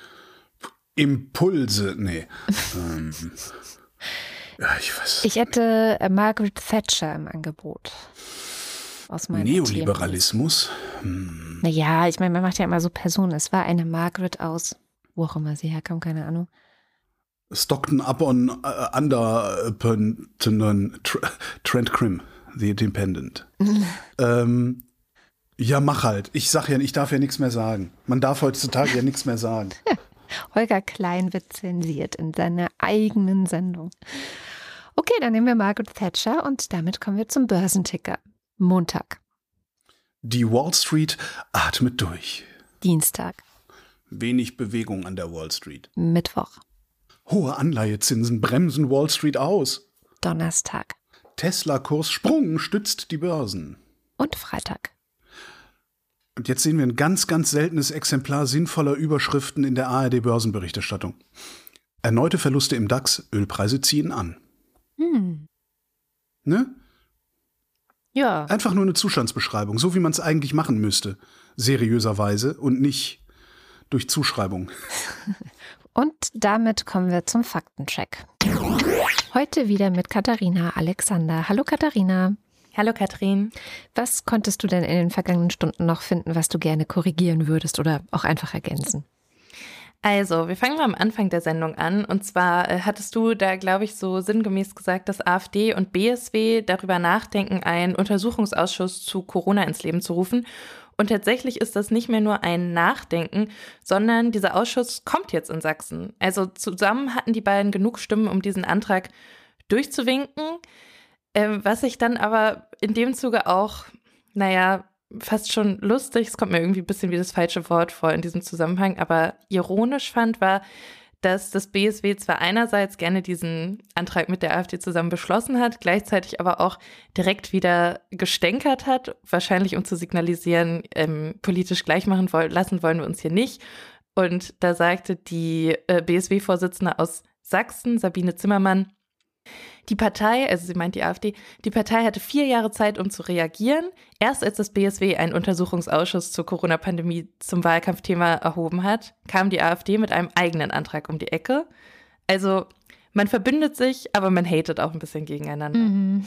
Impulse, nee. ähm, ja, ich weiß. Ich hätte äh, Margaret Thatcher im Angebot. Aus meinem Neoliberalismus? Hm. Naja, ich meine, man macht ja immer so Personen. Es war eine Margaret aus, wo auch immer sie herkam, keine Ahnung. Stockton upon uh, under uh, Trent Crimm, The Independent. ähm, Ja, mach halt. Ich sag ja, ich darf ja nichts mehr sagen. Man darf heutzutage ja nichts mehr sagen. Holger Klein wird zensiert in seiner eigenen Sendung. Okay, dann nehmen wir Margaret Thatcher und damit kommen wir zum Börsenticker. Montag. Die Wall Street atmet durch. Dienstag. Wenig Bewegung an der Wall Street. Mittwoch. Hohe Anleihezinsen bremsen Wall Street aus. Donnerstag. Tesla-Kurs Sprung stützt die Börsen. Und Freitag. Und jetzt sehen wir ein ganz, ganz seltenes Exemplar sinnvoller Überschriften in der A R D-Börsenberichterstattung. Erneute Verluste im DAX, Ölpreise ziehen an. Hm. Ne? Ja. Einfach nur eine Zustandsbeschreibung, so wie man es eigentlich machen müsste. Seriöserweise und nicht durch Zuschreibung. Und damit kommen wir zum Faktencheck. Heute wieder mit Katharina Alexander. Hallo Katharina. Hallo Katrin. Was konntest du denn in den vergangenen Stunden noch finden, was du gerne korrigieren würdest oder auch einfach ergänzen? Also, wir fangen mal am Anfang der Sendung an. Und zwar äh, hattest du da, glaube ich, so sinngemäß gesagt, dass AfD und B S W darüber nachdenken, einen Untersuchungsausschuss zu Corona ins Leben zu rufen. Und tatsächlich ist das nicht mehr nur ein Nachdenken, sondern dieser Ausschuss kommt jetzt in Sachsen. Also zusammen hatten die beiden genug Stimmen, um diesen Antrag durchzuwinken. Ähm, was ich dann aber in dem Zuge auch, naja, fast schon lustig, es kommt mir irgendwie ein bisschen wie das falsche Wort vor in diesem Zusammenhang, aber ironisch fand, war, dass das B S W zwar einerseits gerne diesen Antrag mit der AfD zusammen beschlossen hat, gleichzeitig aber auch direkt wieder gestänkert hat, wahrscheinlich um zu signalisieren, ähm, politisch gleich machen wollen, lassen wollen wir uns hier nicht. Und da sagte die äh, B S W-Vorsitzende aus Sachsen, Sabine Zimmermann, die Partei, also sie meint die AfD, die Partei hatte vier Jahre Zeit, um zu reagieren. Erst als das B S W einen Untersuchungsausschuss zur Corona-Pandemie zum Wahlkampfthema erhoben hat, kam die AfD mit einem eigenen Antrag um die Ecke. Also Man verbündet sich, aber man hatet auch ein bisschen gegeneinander. Mhm.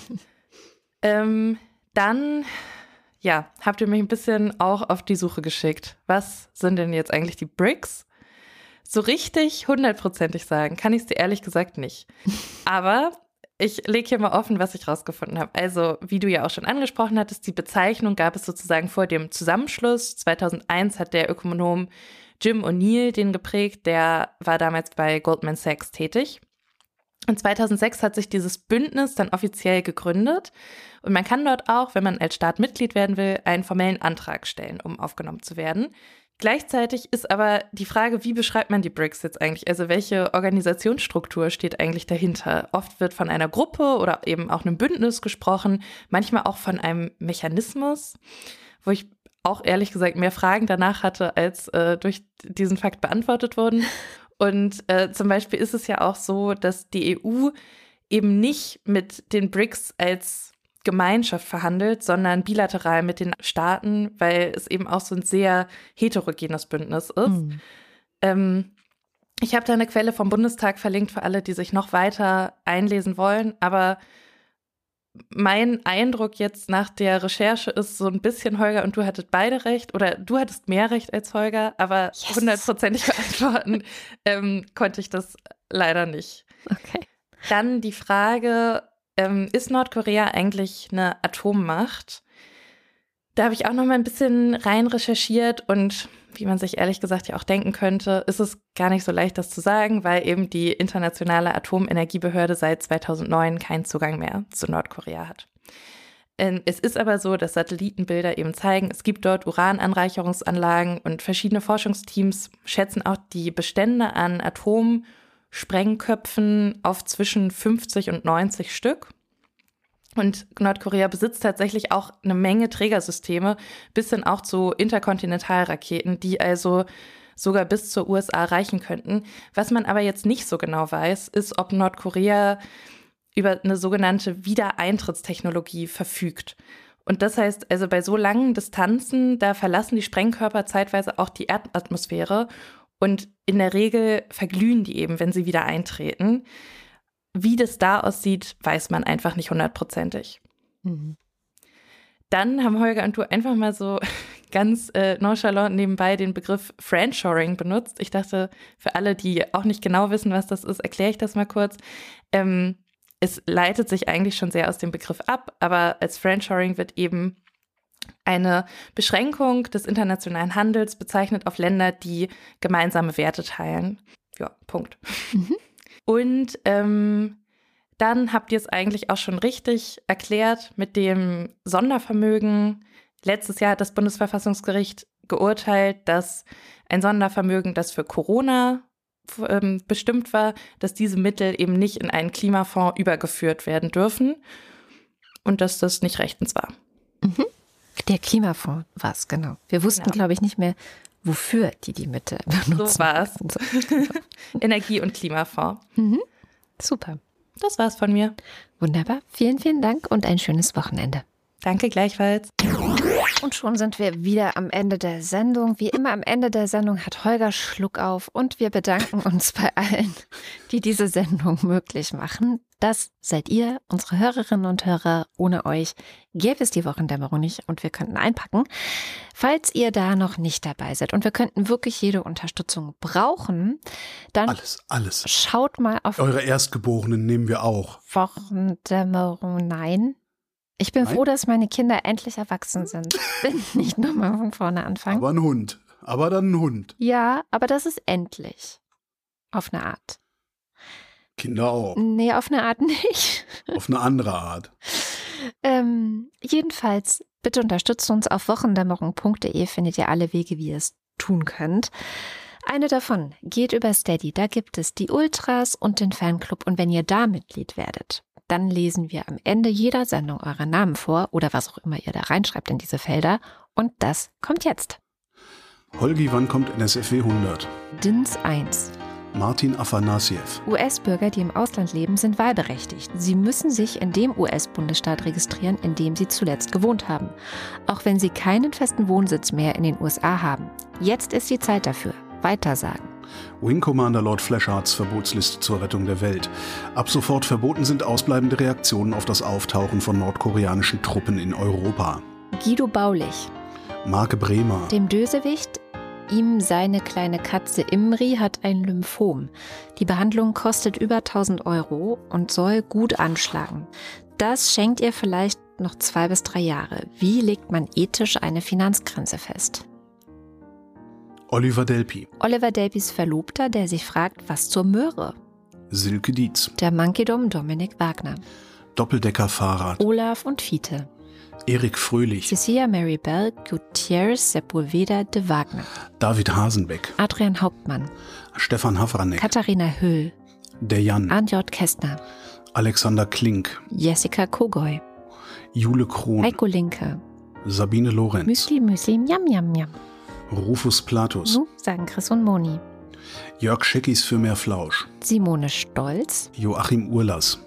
ähm, dann, ja, habt ihr mich ein bisschen auch auf die Suche geschickt. Was sind denn jetzt eigentlich die B R I C S? So richtig hundertprozentig sagen kann ich es dir ehrlich gesagt nicht. Aber ich lege hier mal offen, was ich rausgefunden habe. Also, wie du ja auch schon angesprochen hattest, die Bezeichnung gab es sozusagen vor dem Zusammenschluss. zweitausendeins hat der Ökonom Jim O'Neill den geprägt. Der war damals bei Goldman Sachs tätig. Und zweitausendsechs hat sich dieses Bündnis dann offiziell gegründet. Und man kann dort auch, wenn man als Staat Mitglied werden will, einen formellen Antrag stellen, um aufgenommen zu werden. Gleichzeitig ist aber die Frage, wie beschreibt man die B R I C S jetzt eigentlich? Also welche Organisationsstruktur steht eigentlich dahinter? Oft wird von einer Gruppe oder eben auch einem Bündnis gesprochen, manchmal auch von einem Mechanismus, wo ich auch ehrlich gesagt mehr Fragen danach hatte, als äh, durch diesen Fakt beantwortet wurden. Und äh, zum Beispiel ist es ja auch so, dass die E U eben nicht mit den B R I C S als Gemeinschaft verhandelt, sondern bilateral mit den Staaten, weil es eben auch so ein sehr heterogenes Bündnis ist. Mhm. Ähm, ich habe da eine Quelle vom Bundestag verlinkt für alle, die sich noch weiter einlesen wollen, aber mein Eindruck jetzt nach der Recherche ist so ein bisschen, Holger, und du hattet beide recht, oder du hattest mehr recht als Holger, aber hundertprozentig yes. beantworten ähm, konnte ich das leider nicht. Okay. Dann die Frage, ähm, ist Nordkorea eigentlich eine Atommacht? Da habe ich auch noch mal ein bisschen rein recherchiert und wie man sich ehrlich gesagt ja auch denken könnte, ist es gar nicht so leicht, das zu sagen, weil eben die Internationale Atomenergiebehörde seit zweitausendneun keinen Zugang mehr zu Nordkorea hat. Es ist aber so, dass Satellitenbilder eben zeigen, es gibt dort Urananreicherungsanlagen und verschiedene Forschungsteams schätzen auch die Bestände an Atomsprengköpfen auf zwischen fünfzig und neunzig Stück. Und Nordkorea besitzt tatsächlich auch eine Menge Trägersysteme, bis hin auch zu Interkontinentalraketen, die also sogar bis zur U S A reichen könnten. Was man aber jetzt nicht so genau weiß, ist, ob Nordkorea über eine sogenannte Wiedereintrittstechnologie verfügt. Und das heißt, also bei so langen Distanzen, da verlassen die Sprengkörper zeitweise auch die Erdatmosphäre und in der Regel verglühen die eben, wenn sie wieder eintreten. Wie das da aussieht, weiß man einfach nicht hundertprozentig. Mhm. Dann haben Holger und du einfach mal so ganz äh, nonchalant nebenbei den Begriff Friendshoring benutzt. Ich dachte, für alle, die auch nicht genau wissen, was das ist, erkläre ich das mal kurz. Ähm, es leitet sich eigentlich schon sehr aus dem Begriff ab, aber als Friendshoring wird eben eine Beschränkung des internationalen Handels bezeichnet auf Länder, die gemeinsame Werte teilen. Ja, Punkt. Mhm. Und ähm, dann habt ihr es eigentlich auch schon richtig erklärt mit dem Sondervermögen. Letztes Jahr hat das Bundesverfassungsgericht geurteilt, dass ein Sondervermögen, das für Corona ähm, bestimmt war, dass diese Mittel eben nicht in einen Klimafonds übergeführt werden dürfen und dass das nicht rechtens war. Mhm. Der Klimafonds war es, genau. Wir wussten, genau. glaube ich, nicht mehr, wofür die die Mittel benutzen. So war es. Energie- und Klimafonds. Mhm. Super. Das war's von mir. Wunderbar. Vielen, vielen Dank und ein schönes Wochenende. Danke gleichfalls. Und schon sind wir wieder am Ende der Sendung. Wie immer am Ende der Sendung hat Holger Schluck auf und wir bedanken uns bei allen, die diese Sendung möglich machen. Das seid ihr, unsere Hörerinnen und Hörer. Ohne euch gäbe es die Wochendämmerung nicht und wir könnten einpacken. Falls ihr da noch nicht dabei seid und wir könnten wirklich jede Unterstützung brauchen, dann alles, alles. Schaut mal auf eure Erstgeborenen nehmen wir auch. Wochendämmerung, nein. Ich bin Nein? froh, dass meine Kinder endlich erwachsen sind. Ich will nicht nochmal von vorne anfangen. Aber ein Hund. Aber dann ein Hund. Ja, aber das ist endlich. Auf eine Art. Kinder auch. Nee, auf eine Art nicht. Auf eine andere Art. ähm, jedenfalls, bitte unterstützt uns. Auf wochendämmerung punkt de findet ihr alle Wege, wie ihr es tun könnt. Eine davon geht über Steady. Da gibt es die Ultras und den Fanclub. Und wenn ihr da Mitglied werdet, dann lesen wir am Ende jeder Sendung eure Namen vor oder was auch immer ihr da reinschreibt in diese Felder. Und das kommt jetzt. Holgi, wann kommt N S F W hundert? D I N S eins. Martin Afanasiev. U S-Bürger, die im Ausland leben, sind wahlberechtigt. Sie müssen sich in dem U S-Bundesstaat registrieren, in dem sie zuletzt gewohnt haben. Auch wenn sie keinen festen Wohnsitz mehr in den U S A haben. Jetzt ist die Zeit dafür. Weitersagen. Wing Commander Lord Fleshards Verbotsliste zur Rettung der Welt. Ab sofort verboten sind ausbleibende Reaktionen auf das Auftauchen von nordkoreanischen Truppen in Europa. Guido Baulich. Marke Bremer. Dem Bösewicht, ihm seine kleine Katze Imri hat ein Lymphom. Die Behandlung kostet über tausend Euro und soll gut anschlagen. Das schenkt ihr vielleicht noch zwei bis drei Jahre. Wie legt man ethisch eine Finanzgrenze fest? Oliver Delpy. Oliver Delpys Verlobter, der sich fragt, was zur Möhre? Silke Dietz. Der Monkeydom Dominik Wagner. Doppeldecker-Fahrrad. Olaf und Fiete. Erik Fröhlich. Cecilia Maribel Gutierrez Sepulveda de Wagner. David Hasenbeck. Adrian Hauptmann. Stefan Havranek. Katharina Höll. Der Jan. Arndt J. Kästner. Alexander Klink. Jessica Kogoy. Jule Krohn. Heiko Linke. Sabine Lorenz. Müsli, Müsli, Miam, Miam, Miam. Rufus Platus. Nu, sagen Chris und Moni. Jörg Scheckis für mehr Flausch. Simone Stolz. Joachim Urlas.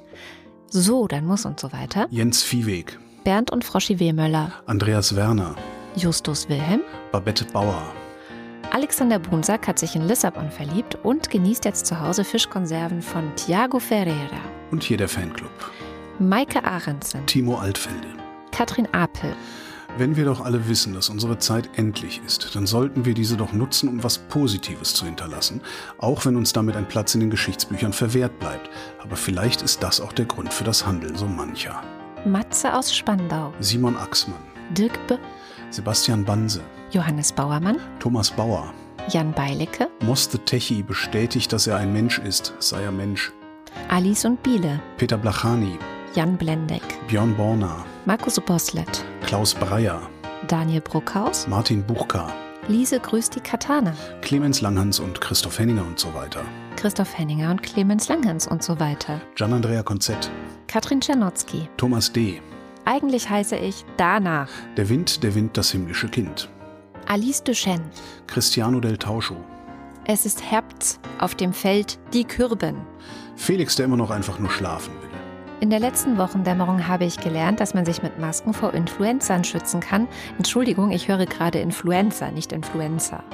So, dann muss und so weiter. Jens Viehweg. Bernd und Froschi Wehmöller. Andreas Werner. Justus Wilhelm. Babette Bauer. Alexander Bunsack hat sich in Lissabon verliebt und genießt jetzt zu Hause Fischkonserven von Thiago Ferreira. Und hier der Fanclub. Maike Ahrendsen. Timo Altfelde. Katrin Apel. Wenn wir doch alle wissen, dass unsere Zeit endlich ist, dann sollten wir diese doch nutzen, um was Positives zu hinterlassen, auch wenn uns damit ein Platz in den Geschichtsbüchern verwehrt bleibt. Aber vielleicht ist das auch der Grund für das Handeln so mancher. Matze aus Spandau. Simon Axmann. Dirk B. Sebastian Banse. Johannes Bauermann. Thomas Bauer. Jan Beilecke. Moste Techi bestätigt, dass er ein Mensch ist, sei er Mensch. Alice und Biele. Peter Blachani. Jan Blendeck. Björn Borner. Markus Boslett. Klaus Breyer. Daniel Bruckhaus. Martin Buchka. Lise grüßt die Katana. Clemens Langhans und Christoph Henninger und so weiter. Christoph Henninger und Clemens Langhans und so weiter. Gian-Andrea Konzett. Katrin Czernotzki. Thomas D. Eigentlich heiße ich Dana. Der Wind, der Wind, das himmlische Kind. Alice Duchenne. Cristiano del Tauscho. Es ist Herbst auf dem Feld die Kürben. Felix, der immer noch einfach nur schlafen will. In der letzten Wochendämmerung habe ich gelernt, dass man sich mit Masken vor Influenzern schützen kann. Entschuldigung, ich höre gerade Influencer, nicht Influencer.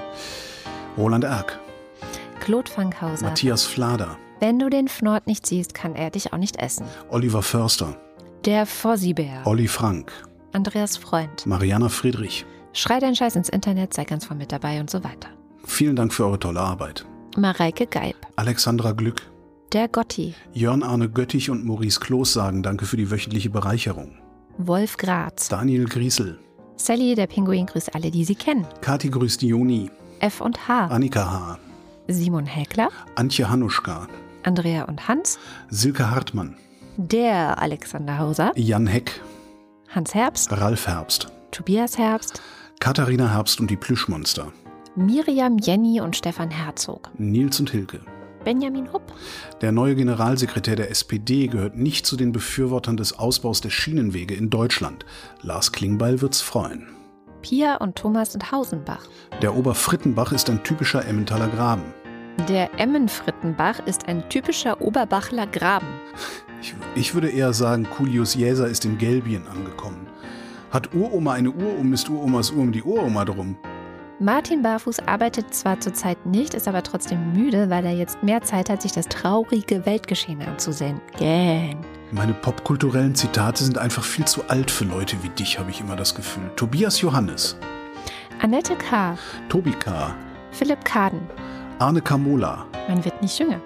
Roland Erck. Claude Fankhauser. Matthias Flader. Wenn du den Fnord nicht siehst, kann er dich auch nicht essen. Oliver Förster. Der Fossibär. Olli Frank. Andreas Freund. Mariana Friedrich. Schrei deinen Scheiß ins Internet, sei ganz vorne mit dabei und so weiter. Vielen Dank für eure tolle Arbeit. Mareike Geib. Alexandra Glück. Der Gotti. Jörn Arne Göttich und Maurice Kloß sagen Danke für die wöchentliche Bereicherung. Wolf Graz. Daniel Griesel. Sally, der Pinguin, grüßt alle, die sie kennen. Kathi grüßt Joni. F und H. Annika H. Simon Häkler. Antje Hanuschka. Andrea und Hans. Silke Hartmann. Der Alexander Hauser. Jan Heck. Hans Herbst. Ralf Herbst. Tobias Herbst. Katharina Herbst und die Plüschmonster. Miriam Jenny und Stefan Herzog. Nils und Hilke. Benjamin Hupp. Der neue Generalsekretär der S P D gehört nicht zu den Befürwortern des Ausbaus der Schienenwege in Deutschland. Lars Klingbeil wird's freuen. Pia und Thomas und Hausenbach. Der Oberfrittenbach ist ein typischer Emmentaler Graben. Der Emmenfrittenbach ist ein typischer Oberbachler Graben. Ich, ich würde eher sagen, Julius Jäser ist in Gelbien angekommen. Hat Uroma eine Urum, ist Uromas Uhr um die Uroma drum. Martin Barfuß arbeitet zwar zurzeit nicht, ist aber trotzdem müde, weil er jetzt mehr Zeit hat, sich das traurige Weltgeschehen anzusehen. Gähn. Meine popkulturellen Zitate sind einfach viel zu alt für Leute wie dich, habe ich immer das Gefühl. Tobias Johannes. Annette K. Tobi K. Philipp Kaden. Arne Kamola. Man wird nicht jünger.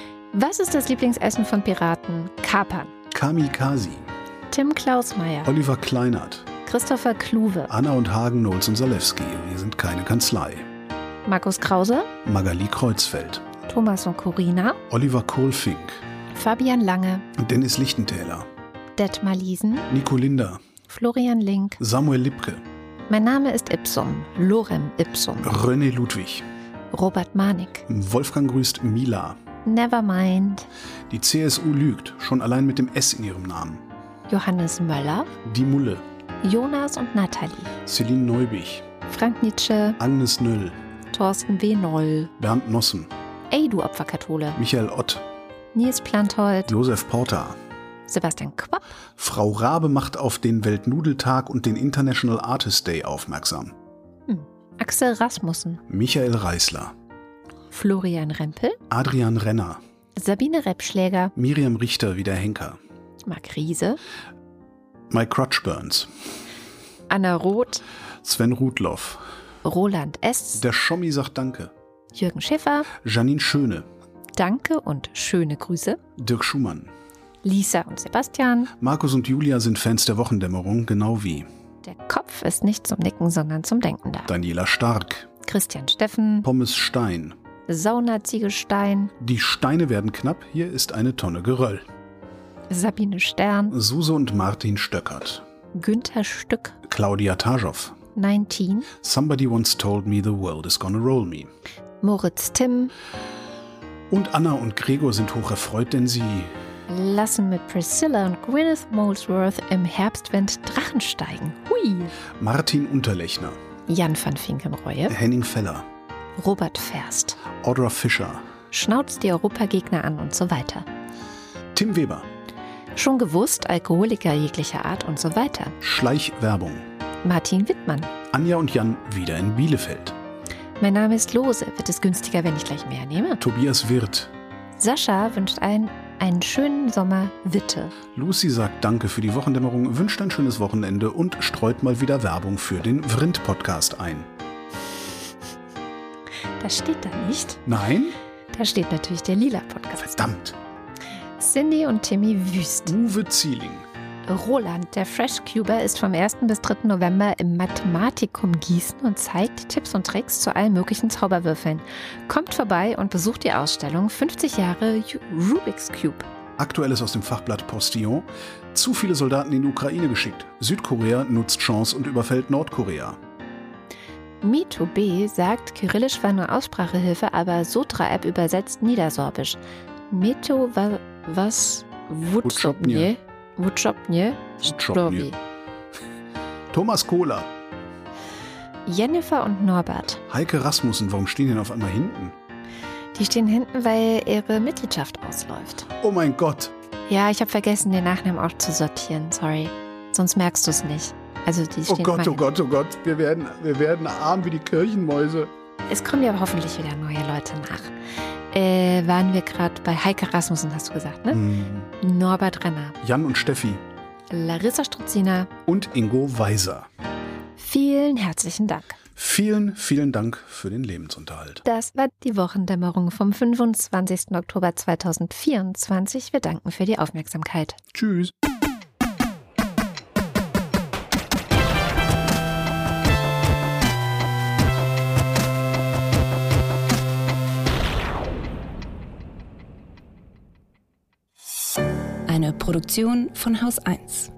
Was ist das Lieblingsessen von Piraten? Kapern. Kamikaze. Tim Klausmeier. Oliver Kleinert. Christopher Kluwe. Anna und Hagen, Knowles und Salewski. Wir sind keine Kanzlei. Markus Krause. Magali Kreuzfeld. Thomas und Corina. Oliver Kohlfink. Fabian Lange. Dennis Lichtentäler. Detmar Liesen. Nico Linder. Florian Link. Samuel Lipke. Mein Name ist Ipsum. Lorem Ipsum. René Ludwig. Robert Manik. Wolfgang grüßt Mila. Nevermind. Die C S U lügt, schon allein mit dem S in ihrem Namen. Johannes Möller. Die Mulle. Jonas und Nathalie. Celine Neubich. Frank Nietzsche. Agnes Nöll. Thorsten W. Noll. Bernd Nossen. Ey, du Opferkathole. Michael Ott. Nils Planthold. Josef Porter. Sebastian Quapp. Frau Rabe macht auf den Weltnudeltag und den International Artist Day aufmerksam. Hm. Axel Rasmussen. Michael Reißler. Florian Rempel, Adrian Renner, Sabine Repschläger, Miriam Richter wie der Henker, Marc Riese, Mike Crutchburns, Anna Roth, Sven Rudloff, Roland S., der Schommi sagt Danke, Jürgen Schäffer, Janine Schöne, Danke und schöne Grüße, Dirk Schumann, Lisa und Sebastian. Markus und Julia sind Fans der Wochendämmerung, genau wie Der Kopf ist nicht zum Nicken, sondern zum Denken da. Daniela Stark, Christian Steffen, Pommes Stein. Sauna Ziegelstein, Die Steine werden knapp, hier ist eine Tonne Geröll. Sabine Stern, Suse und Martin Stöckert, Günther Stück, Claudia Taschow, neunzehn, Somebody once told me the world is gonna roll me. Moritz Timm, Und Anna und Gregor sind hoch erfreut, denn sie lassen mit Priscilla und Gwyneth Molesworth im Herbstwind Drachen steigen. Hui! Martin Unterlechner, Jan van Finkenreue, Henning Feller, Robert Ferst, Audra Fischer, schnauzt die Europagegner an und so weiter. Tim Weber, Schon gewusst, Alkoholiker jeglicher Art und so weiter. Schleichwerbung, Martin Wittmann. Anja und Jan wieder in Bielefeld, Mein Name ist Lose. Wird es günstiger, wenn ich gleich mehr nehme? Tobias Wirth, Sascha wünscht einen, einen schönen Sommer Witte. Lucy sagt Danke für die Wochendämmerung, wünscht ein schönes Wochenende und streut mal wieder Werbung für den Vrind-Podcast ein. Das steht da nicht. Nein? Da steht natürlich der Lila-Podcast. Verdammt. Cindy und Timmy Wüst. Uwe Zieling, Roland, der Freshcuber, ist vom ersten bis dritten November im Mathematikum Gießen und zeigt Tipps und Tricks zu allen möglichen Zauberwürfeln. Kommt vorbei und besucht die Ausstellung fünfzig Jahre Rubik's Cube. Aktuelles aus dem Fachblatt Postillon. Zu viele Soldaten in die Ukraine geschickt. Südkorea nutzt Chance und überfällt Nordkorea. Me to B sagt, Kyrillisch war nur Aussprachehilfe, aber Sotra-App übersetzt Niedersorbisch. Meto wa, was Wutschopnie. Wutschopnie. Wutschopnie. Thomas Kohler, Jennifer und Norbert. Heike Rasmussen, warum stehen die denn auf einmal hinten? Die stehen hinten, weil ihre Mitgliedschaft ausläuft. Oh mein Gott. Ja, ich habe vergessen, den Nachnamen auch zu sortieren. Sorry. Sonst merkst du es nicht. Also die Oh stehen Gott, immer oh Gott, oh Gott. Wir werden, wir werden arm wie die Kirchenmäuse. Es kommen ja hoffentlich wieder neue Leute nach. Äh, waren wir gerade bei Heike Rasmussen, hast du gesagt, ne? Hm. Norbert Renner, Jan und Steffi Larissa Struzina. und Ingo Weiser. Vielen herzlichen Dank. Vielen, vielen Dank für den Lebensunterhalt. Das war die Wochendämmerung vom fünfundzwanzigsten Oktober zweitausendvierundzwanzig. Wir danken für die Aufmerksamkeit. Tschüss. Eine Produktion von Haus eins.